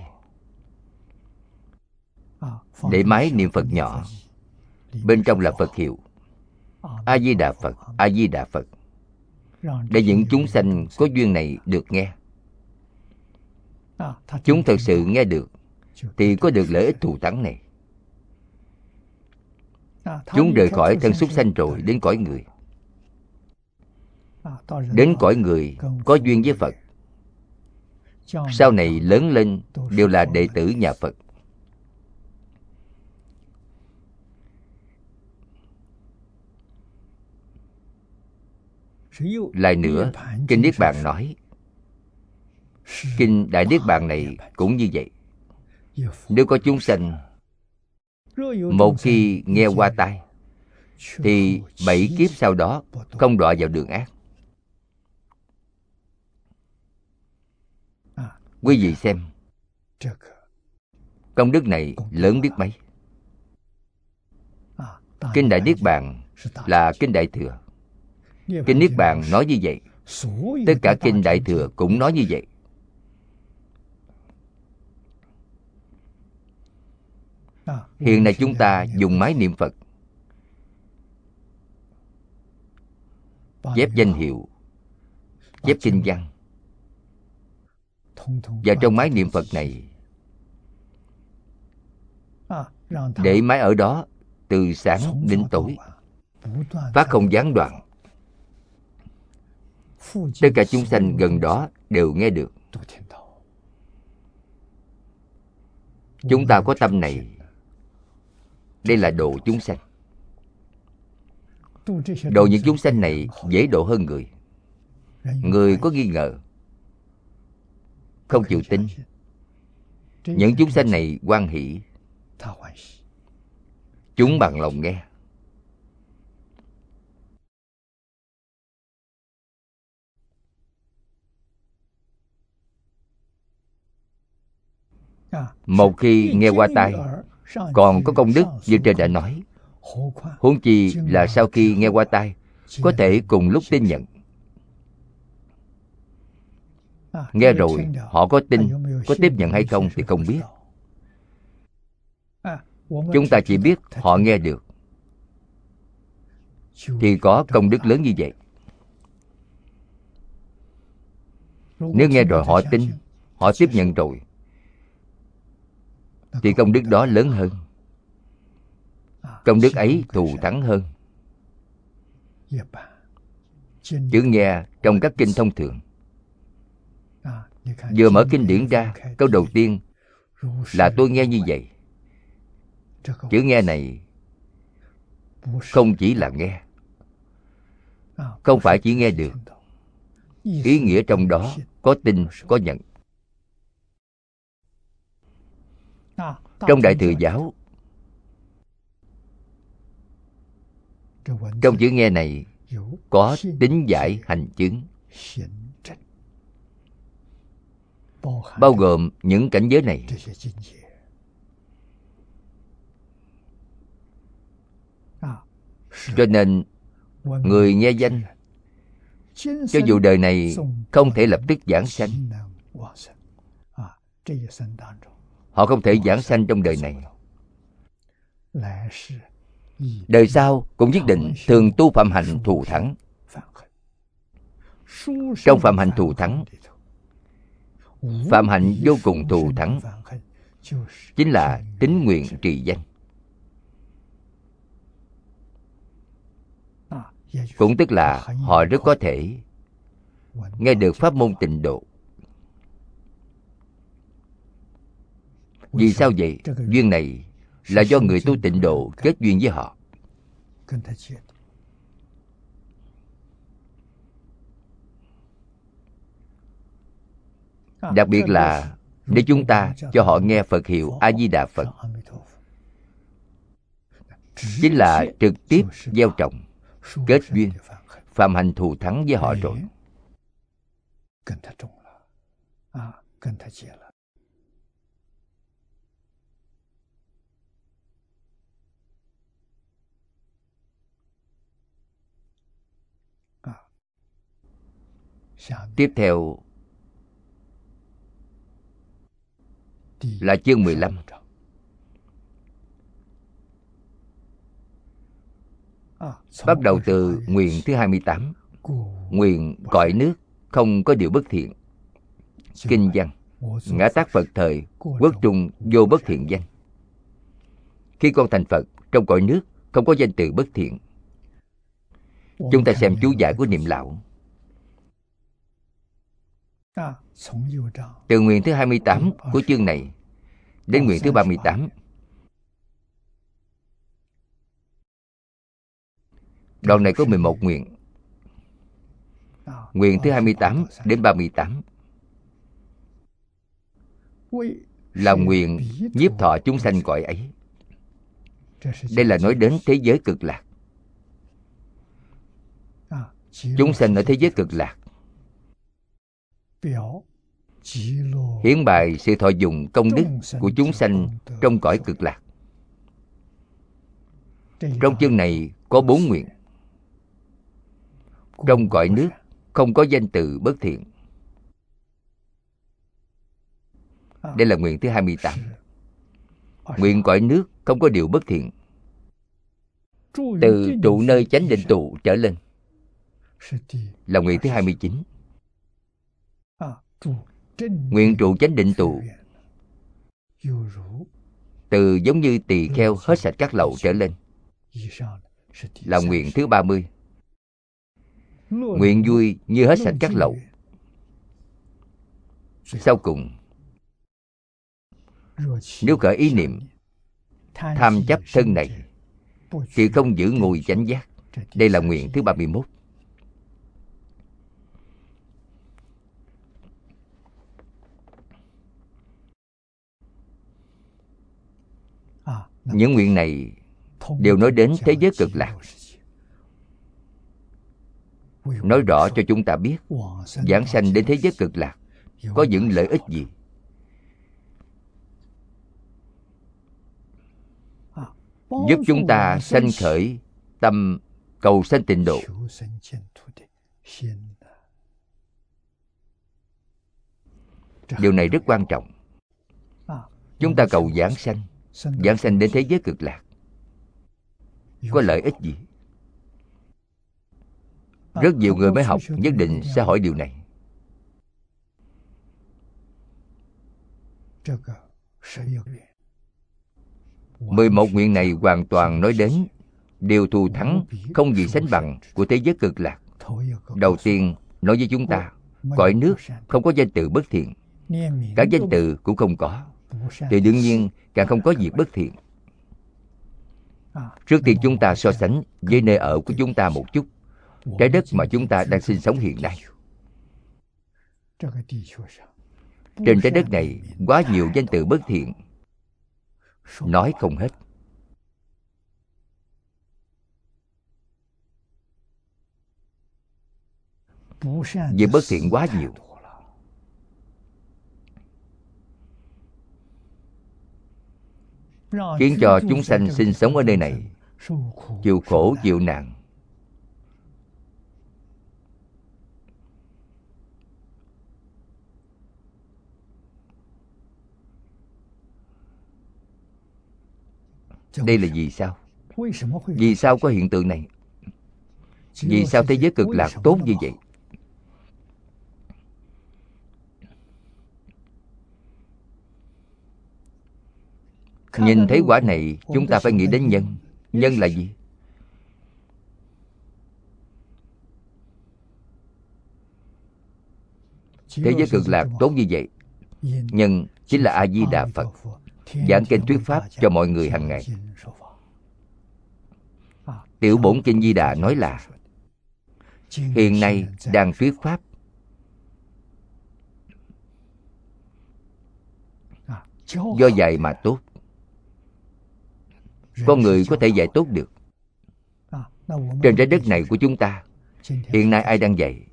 để máy niệm Phật nhỏ, bên trong là Phật hiệu A Di Đà Phật, A Di Đà Phật, để những chúng sanh có duyên này được nghe. Chúng thật sự nghe được thì có được lợi ích thù thắng này. Chúng rời khỏi thân súc sanh rồi đến cõi người. Đến cõi người có duyên với Phật, sau này lớn lên đều là đệ tử nhà Phật. Lại nữa, Kinh Niết Bàn nói, Kinh Đại Niết Bàn này cũng như vậy. Nếu có chúng sanh một khi nghe qua tai, thì 7 kiếp sau đó không đọa vào đường ác. Quý vị xem, công đức này lớn biết mấy. Kinh Đại Niết Bàn là Kinh Đại Thừa. Kinh Niết Bàn nói như vậy, tất cả Kinh Đại Thừa cũng nói như vậy. Hiện nay chúng ta dùng máy niệm Phật, chép danh hiệu, chép kinh văn, và trong máy niệm Phật này, để máy ở đó từ sáng đến tối, phát không gián đoạn. Tất cả chúng sanh gần đó đều nghe được. Chúng ta có tâm này, đây là độ chúng sanh. Độ những chúng sanh này dễ độ hơn người. Người có nghi ngờ, không chịu tin. Những chúng sanh này hoan hỷ, chúng bằng lòng nghe. Một khi nghe qua tai, còn có công đức như trên đã nói. Huống chi là sau khi nghe qua tai, có thể cùng lúc tin nhận. Nghe rồi, họ có tin, có tiếp nhận hay không thì không biết. Chúng ta chỉ biết họ nghe được, thì có công đức lớn như vậy. Nếu nghe rồi họ tin, họ tiếp nhận rồi, thì công đức đó lớn hơn. Công đức ấy thù thắng hơn. Chữ nghe trong các kinh thông thường, vừa mở kinh điển ra, câu đầu tiên là tôi nghe như vậy. Chữ nghe này không chỉ là nghe, không phải chỉ nghe được. Ý nghĩa trong đó có tin, có nhận. Trong Đại Thừa Giáo, trong chữ nghe này có tín giải hành chứng, bao gồm những cảnh giới này. Cho nên người nghe danh, cho dù đời này không thể lập tức giảng sanh, họ không thể giảng sanh trong đời này, đời sau cũng nhất định thường tu phạm hạnh thù thắng. Trong phạm hạnh thù thắng, phạm hạnh vô cùng thù thắng chính là tín nguyện trì danh. Cũng tức là họ rất có thể nghe được pháp môn tịnh độ. Vì sao vậy? Duyên này là do người tu tịnh độ kết duyên với họ. Đặc biệt là nếu chúng ta cho họ nghe Phật hiệu A Di Đà Phật, chính là trực tiếp gieo trồng, kết duyên, phạm hành thù thắng với họ rồi. Tiếp theo là chương 15. Bắt đầu từ nguyện thứ 28. Nguyện cõi nước không có điều bất thiện. Kinh văn: ngã tát Phật thời, quốc trung vô bất thiện danh. Khi con thành Phật, trong cõi nước không có danh từ bất thiện. Chúng ta xem chú giải của Niệm Lão. Từ nguyện thứ 28 của chương này đến nguyện thứ 38, đoạn này có 11 nguyện. Nguyện thứ 28 đến 38 là nguyện nhiếp thọ chúng sanh cõi ấy. Đây là nói đến thế giới cực lạc. Chúng sanh ở thế giới cực lạc hiển bày sự thọ dụng công đức của chúng sanh trong cõi cực lạc. Trong chương này có 4 nguyện. Trong cõi nước không có danh từ bất thiện. Đây là nguyện thứ 28. Nguyện cõi nước không có điều bất thiện. Từ trụ nơi chánh định tụ trở lên là nguyện thứ 29. Nguyện trụ chánh định tụ từ giống như tỳ kheo hết sạch các lậu trở lên là nguyện thứ 30. Nguyện vui như hết sạch các lậu. Sau cùng, nếu khởi ý niệm tham chấp thân này thì không giữ ngồi chánh giác. Đây là nguyện thứ 31. Những nguyện này đều nói đến thế giới cực lạc, nói rõ cho chúng ta biết giảng sanh đến thế giới cực lạc có những lợi ích gì. Giúp chúng ta sanh khởi tâm cầu sanh tịnh độ. Điều này rất quan trọng. Chúng ta cầu giảng sanh đến thế giới cực lạc có lợi ích gì? Rất nhiều người mới học nhất định sẽ hỏi điều này. Mười một nguyện này hoàn toàn nói đến điều thù thắng không gì sánh bằng của thế giới cực lạc. Đầu tiên nói với chúng ta cõi nước không có danh từ bất thiện. Cả danh từ cũng không có, thì đương nhiên càng không có việc bất thiện. Trước tiên chúng ta so sánh với nơi ở của chúng ta một chút. Trái đất mà chúng ta đang sinh sống hiện nay. Trên trái đất này quá nhiều danh từ bất thiện, nói không hết. Việc bất thiện quá nhiều. Khiến cho chúng sanh sinh sống ở nơi này chịu khổ chịu nạn. Đây là vì sao? Vì sao có hiện tượng này? Vì sao thế giới cực lạc tốt như vậy? Nhìn thấy quả này, chúng ta phải nghĩ đến nhân. Nhân là gì? Thế giới cực lạc tốt như vậy, nhân chính là A Di Đà Phật. giảng kinh thuyết pháp cho mọi người hàng ngày. Tiểu Bổn Kinh Di Đà nói là hiện nay đang thuyết pháp, do dạy mà tốt. Con người có thể dạy tốt được. Trên trái đất này của chúng ta, hiện nay ai đang dạy?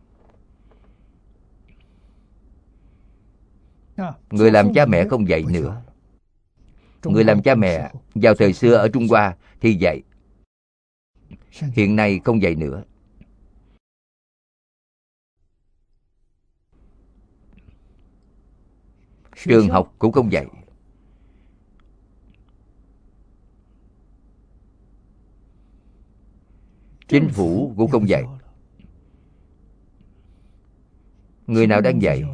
Người làm cha mẹ không dạy nữa. Người làm cha mẹ vào thời xưa ở Trung Hoa thì dạy, hiện nay không dạy nữa. Trường học cũng không dạy. Chính phủ cũng không dạy. Người nào đang dạy?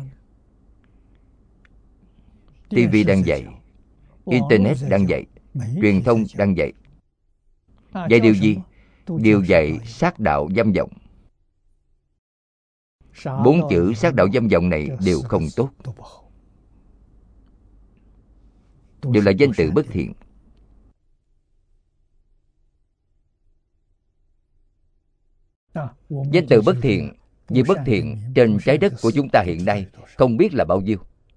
TV đang dạy, Internet đang dạy, truyền thông đang dạy. Dạy điều gì? Điều dạy sát đạo dâm vọng. 4 chữ sát đạo dâm vọng này đều không tốt, đều là danh từ bất thiện. Danh từ bất thiện, vì bất thiện trên trái đất của chúng ta hiện nay không biết là bao nhiêu.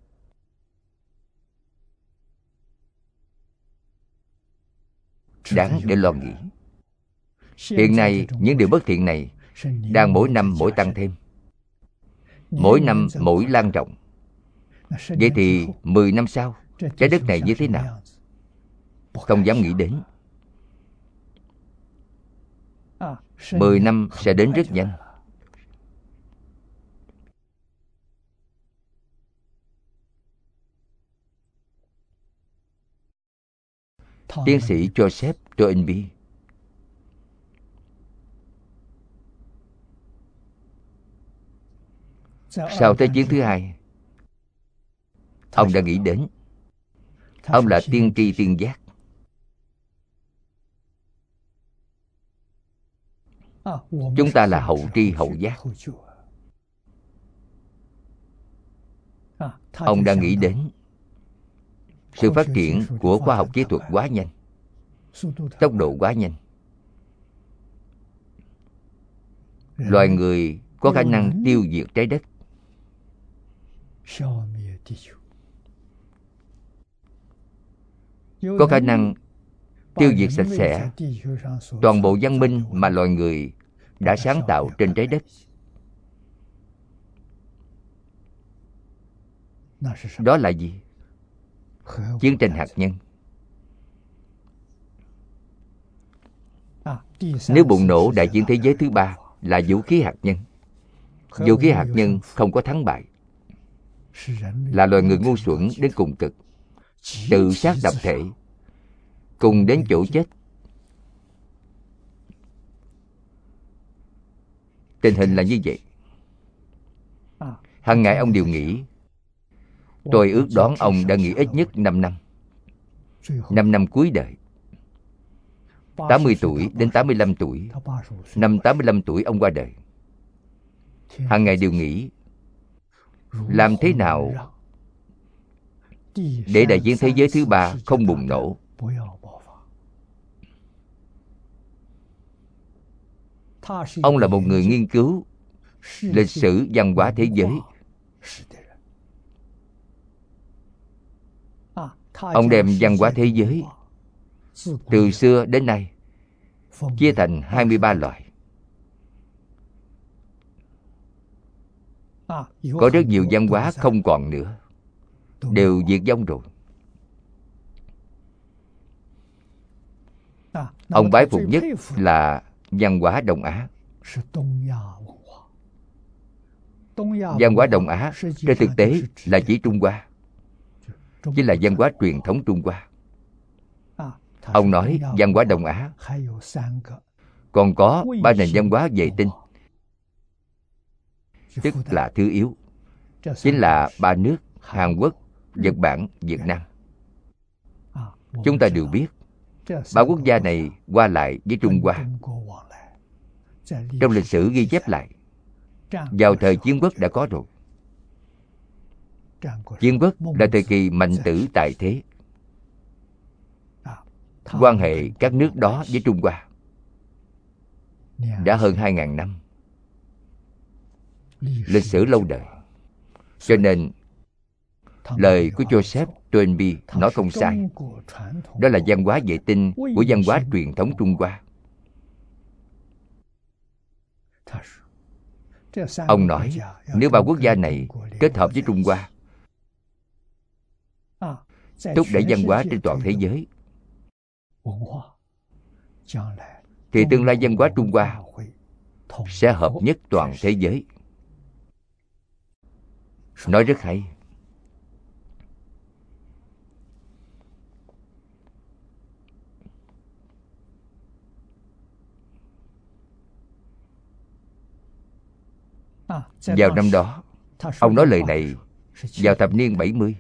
Đáng để lo nghĩ. Hiện nay những điều bất thiện này đang mỗi năm mỗi tăng thêm, mỗi năm mỗi lan rộng. Vậy thì 10 năm sau, trái đất này như thế nào? Không dám nghĩ đến. 10 năm sẽ đến rất nhanh. Tiến sĩ Joseph Toynbee sau Thế chiến thứ hai, ông đã nghĩ đến. Ông là tiên tri tiên giác. Chúng ta là hậu tri hậu giác. Ông đã nghĩ đến sự phát triển của khoa học kỹ thuật quá nhanh, tốc độ quá nhanh. Loài người có khả năng tiêu diệt trái đất. Có khả năng tiêu diệt sạch sẽ toàn bộ văn minh mà loài người đã sáng tạo trên trái đất. Đó là gì? Chiến tranh hạt nhân. Nếu bùng nổ đại chiến thế giới thứ ba là vũ khí hạt nhân. Vũ khí hạt nhân không có thắng bại. Là loài người ngu xuẩn đến cùng cực, tự sát tập thể, cùng đến chỗ chết. Tình hình là như vậy. Hàng ngày ông đều nghĩ. Tôi ước đoán ông đã nghĩ ít nhất 5 năm. 5 năm cuối đời, 80 tuổi đến 85 tuổi. Năm 85 tuổi ông qua đời. Hàng ngày đều nghĩ làm thế nào để đại chiến thế giới thứ ba không bùng nổ. Ông là một người nghiên cứu lịch sử văn hóa thế giới. Ông đem văn hóa thế giới từ xưa đến nay chia thành 23 loại. Có rất nhiều văn hóa không còn nữa, đều diệt vong rồi. Ông bái phục nhất là văn hóa Đông Á. Văn hóa Đông Á trên thực tế là chỉ Trung Hoa, chỉ là văn hóa truyền thống Trung Hoa. Ông nói văn hóa Đông Á còn có 3 nền văn hóa vệ tinh, tức là thứ yếu, chính là 3 nước Hàn Quốc, Nhật Bản, Việt Nam. Chúng ta đều biết 3 quốc gia này qua lại với Trung Hoa. Trong lịch sử ghi chép lại, vào thời Chiến Quốc đã có rồi. Chiến Quốc là thời kỳ mạnh tử tại thế. quan hệ các nước đó với Trung Hoa đã hơn 2.000 năm, lịch sử lâu đời. Cho nên lời của Joseph Toynbee nói không sai. Đó là văn hóa vệ tinh của văn hóa truyền thống Trung Hoa. Ông nói nếu ba quốc gia này kết hợp với Trung Hoa, thúc đẩy văn hóa trên toàn thế giới, thì tương lai văn hóa Trung Hoa sẽ hợp nhất toàn thế giới. Nói rất hay. Vào năm đó, ông nói lời này vào thập niên 70.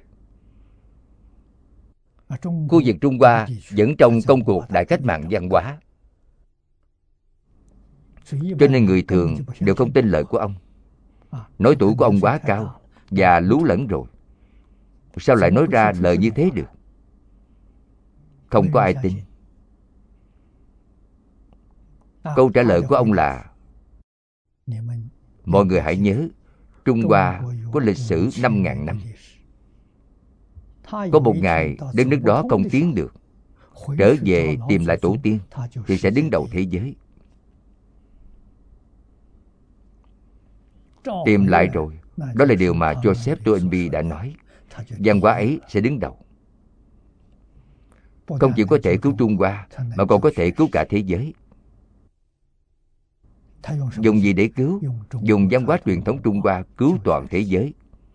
Khu vực Trung Hoa vẫn trong công cuộc đại cách mạng văn hóa, cho nên người thường đều không tin lời của ông. Nói tuổi của ông quá cao và lú lẫn rồi, sao lại nói ra lời như thế được? Không có ai tin. Câu trả lời của ông là: mọi người hãy nhớ, Trung Hoa có lịch sử 5.000 năm. Có một ngày đến nước đó không tiến được, trở về tìm lại tổ tiên, thì sẽ đứng đầu thế giới. Tìm lại rồi, đó là điều mà Joseph Toynbee đã nói. Văn hóa ấy sẽ đứng đầu. Không chỉ có thể cứu Trung Hoa, mà còn có thể cứu cả thế giới. Dùng gì để cứu? Dùng văn hóa truyền thống Trung Hoa cứu toàn thế giới.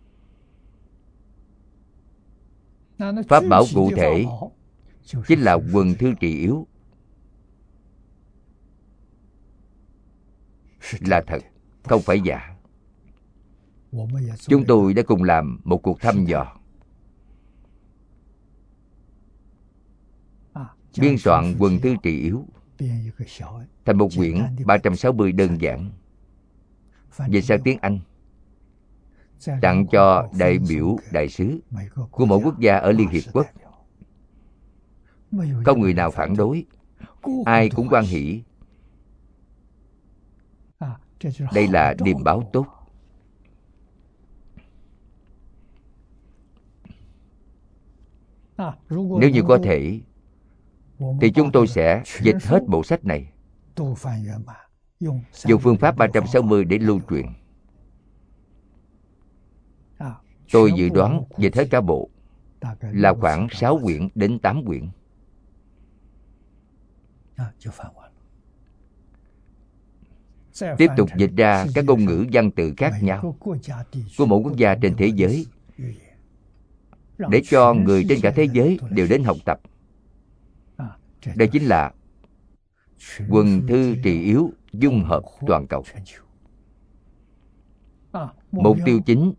Pháp bảo cụ thể chính là Quần Thư Trì Yếu. Là thật, không phải giả. Chúng tôi đã cùng làm một cuộc thăm dò, biên soạn Quần Thư Trì Yếu thành một quyển 360 đơn giản, dịch sang tiếng Anh, tặng cho đại biểu đại sứ của mỗi quốc gia ở Liên Hiệp Quốc. Không người nào phản đối, ai cũng hoan hỷ. Đây là điềm báo tốt. Nếu như có thể, thì chúng tôi sẽ dịch hết bộ sách này, dùng phương pháp 360 để lưu truyền. Tôi dự đoán dịch hết cả bộ là khoảng 6 quyển đến 8 quyển. Tiếp tục dịch ra các ngôn ngữ văn tự khác nhau của mỗi quốc gia trên thế giới, để cho người trên cả thế giới đều đến học tập. Đây chính là Quần Thư Trì Yếu dung hợp toàn cầu. Mục tiêu chính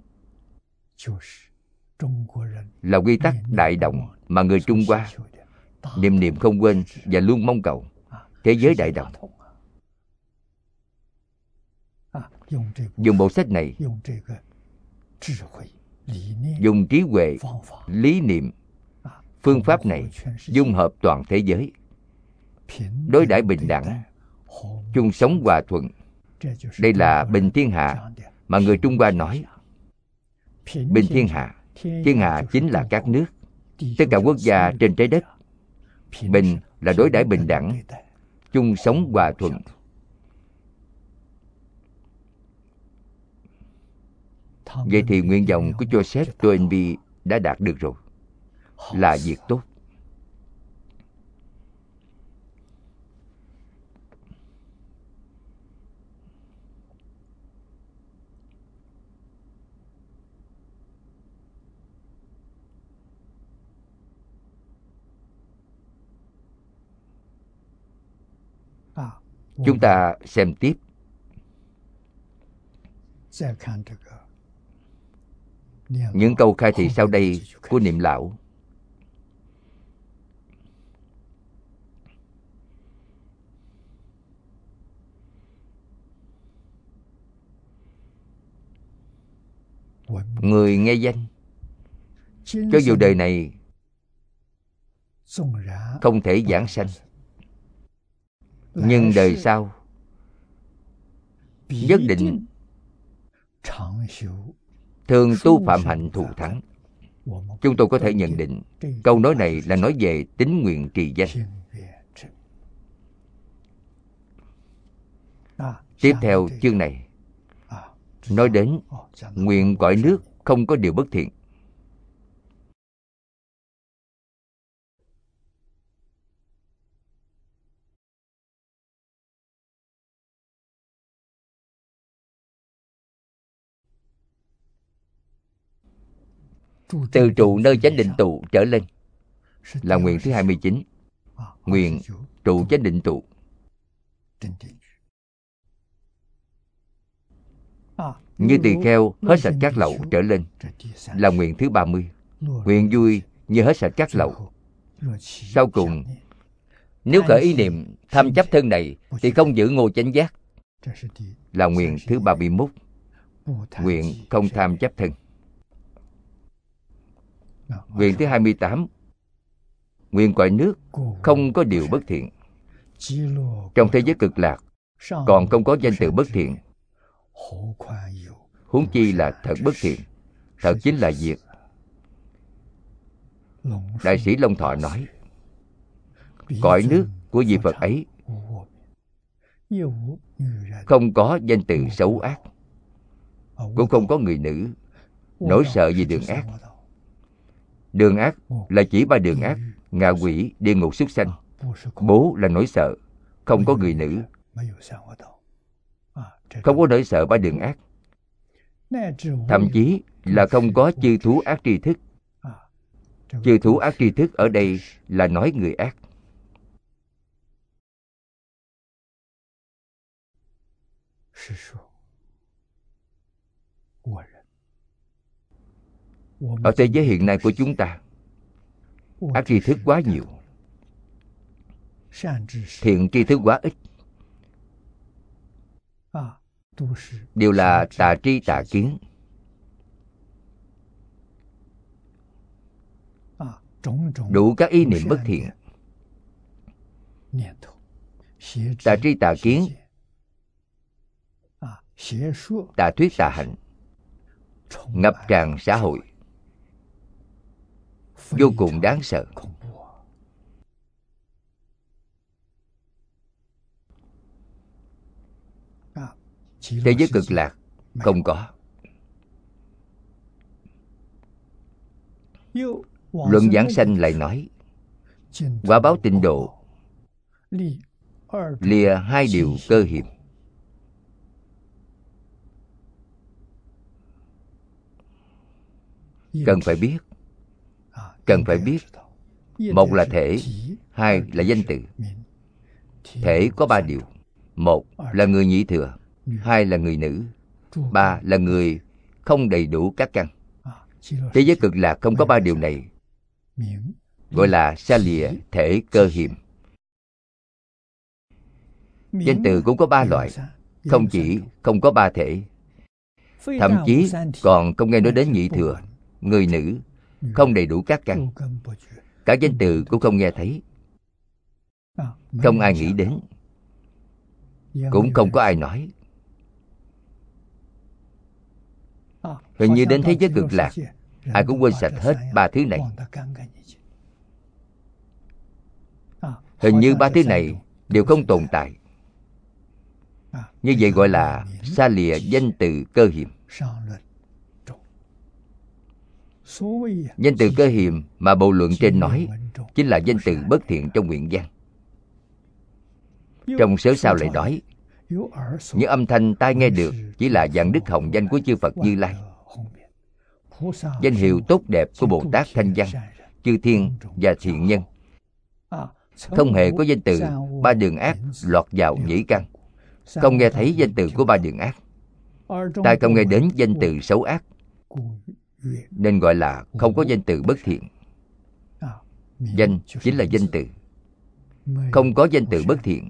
là quy tắc đại động mà người Trung Hoa niệm niệm không quên và luôn mong cầu. Thế giới đại đồng. Dùng bộ sách này, dùng trí huệ, lý niệm, phương pháp này dung hợp toàn thế giới, đối đãi bình đẳng, chung sống hòa thuận. Đây là bình thiên hạ mà người Trung Hoa nói. Bình thiên hạ, thiên hạ chính là các nước, tất cả quốc gia trên trái đất. Bình là đối đãi bình đẳng, chung sống hòa thuận. Vậy thì nguyện vọng của Joseph Toynbee đã đạt được rồi, là việc tốt. Chúng ta xem tiếp. Những câu khai thị sau đây của Niệm Lão. Người nghe danh, cho dù đời này không thể giảng sanh, nhưng đời sau nhất định thường tu phạm hạnh thù thắng. Chúng tôi có thể nhận định câu nói này là nói về tín nguyện trì danh. Tiếp theo chương này nói đến nguyện cõi nước không có điều bất thiện. Từ trụ nơi chánh định tụ trở lên là nguyện thứ 29. Nguyện trụ chánh định tụ. Như tỳ kheo hết sạch các lậu trở lên là nguyện thứ 30. Nguyện vui như hết sạch các lậu. Sau cùng, nếu khởi ý niệm tham chấp thân này thì không giữ ngộ chánh giác là nguyện thứ 31. Nguyện không tham chấp thân. Nguyện thứ 28. Nguyện cõi nước không có điều bất thiện. Trong thế giới cực lạc còn không có danh từ bất thiện, huống chi là thật bất thiện. Thật chính là diệt. Đại sĩ Long Thọ nói, cõi nước của vị Phật ấy không có danh từ xấu ác, cũng không có người nữ nỗi sợ gì đường ác. Đường ác là chỉ 3 đường ác: ngạ quỷ, địa ngục, súc sanh. Bố là nỗi sợ, không có người nữ. Không có nỗi sợ 3 đường ác. Thậm chí là không có chư thú ác tri thức. Chư thú ác tri thức ở đây là nói người ác. Ở thế giới hiện nay của chúng ta, ác tri thức quá nhiều, thiện tri thức quá ít. Đều là tà tri tà kiến. Đủ các ý niệm bất thiện, tà tri tà kiến, tà thuyết tà hạnh ngập tràn xã hội, vô cùng đáng sợ. Thế giới cực lạc không có. Luận Giảng Sanh lại nói, quả báo tịnh độ lìa 2 điều cơ hiểm. Cần phải biết. Cần phải biết. Một là thể, 2 là danh từ. Thể có 3 điều. 1 là người nhị thừa, 2 là người nữ, 3 là người không đầy đủ các căn. Thế giới cực lạc không có 3 điều này, gọi là xa lìa thể cơ hiểm. Danh từ cũng có 3 loại, không chỉ không có 3 thể, thậm chí còn không nghe nói đến nhị thừa, người nữ, không đầy đủ các căn. Cả danh từ cũng không nghe thấy, không ai nghĩ đến, cũng không có ai nói. Hình như đến thế giới cực lạc, ai cũng quên sạch hết 3 thứ này. Hình như 3 thứ này đều không tồn tại. Như vậy gọi là xa lìa danh từ cơ hiểm. Danh từ cơ hiểm mà bộ luận trên nói chính là danh từ bất thiện trong nguyện văn. Trong sớ sao lại nói, những âm thanh tai nghe được chỉ là dạng đức hồng danh của chư Phật Như Lai, danh hiệu tốt đẹp của Bồ Tát Thanh Văn, chư thiên và thiện nhân. Không hề có danh từ 3 đường ác lọt vào nhĩ căn. Không nghe thấy danh từ của 3 đường ác. Tai không nghe đến danh từ xấu ác, nên gọi là không có danh từ bất thiện. Danh chính là danh từ, không có danh từ bất thiện,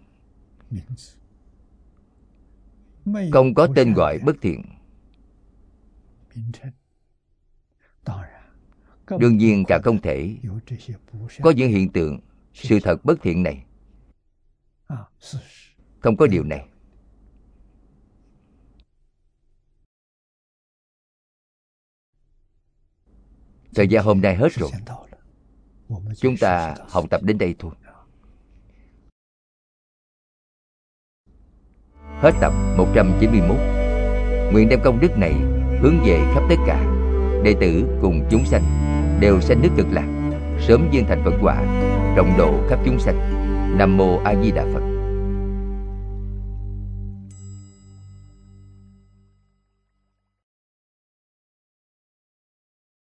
không có tên gọi bất thiện. Đương nhiên càng không thể có những hiện tượng sự thật bất thiện này. Không có điều này. Thời gian hôm nay hết rồi. Chúng ta học tập đến đây thôi. Hết tập 191. Nguyện đem công đức này hướng về khắp tất cả đệ tử cùng chúng sanh đều sanh nước Cực Lạc, sớm viên thành Phật quả, rộng độ khắp chúng sanh. Nam mô A Di Đà Phật.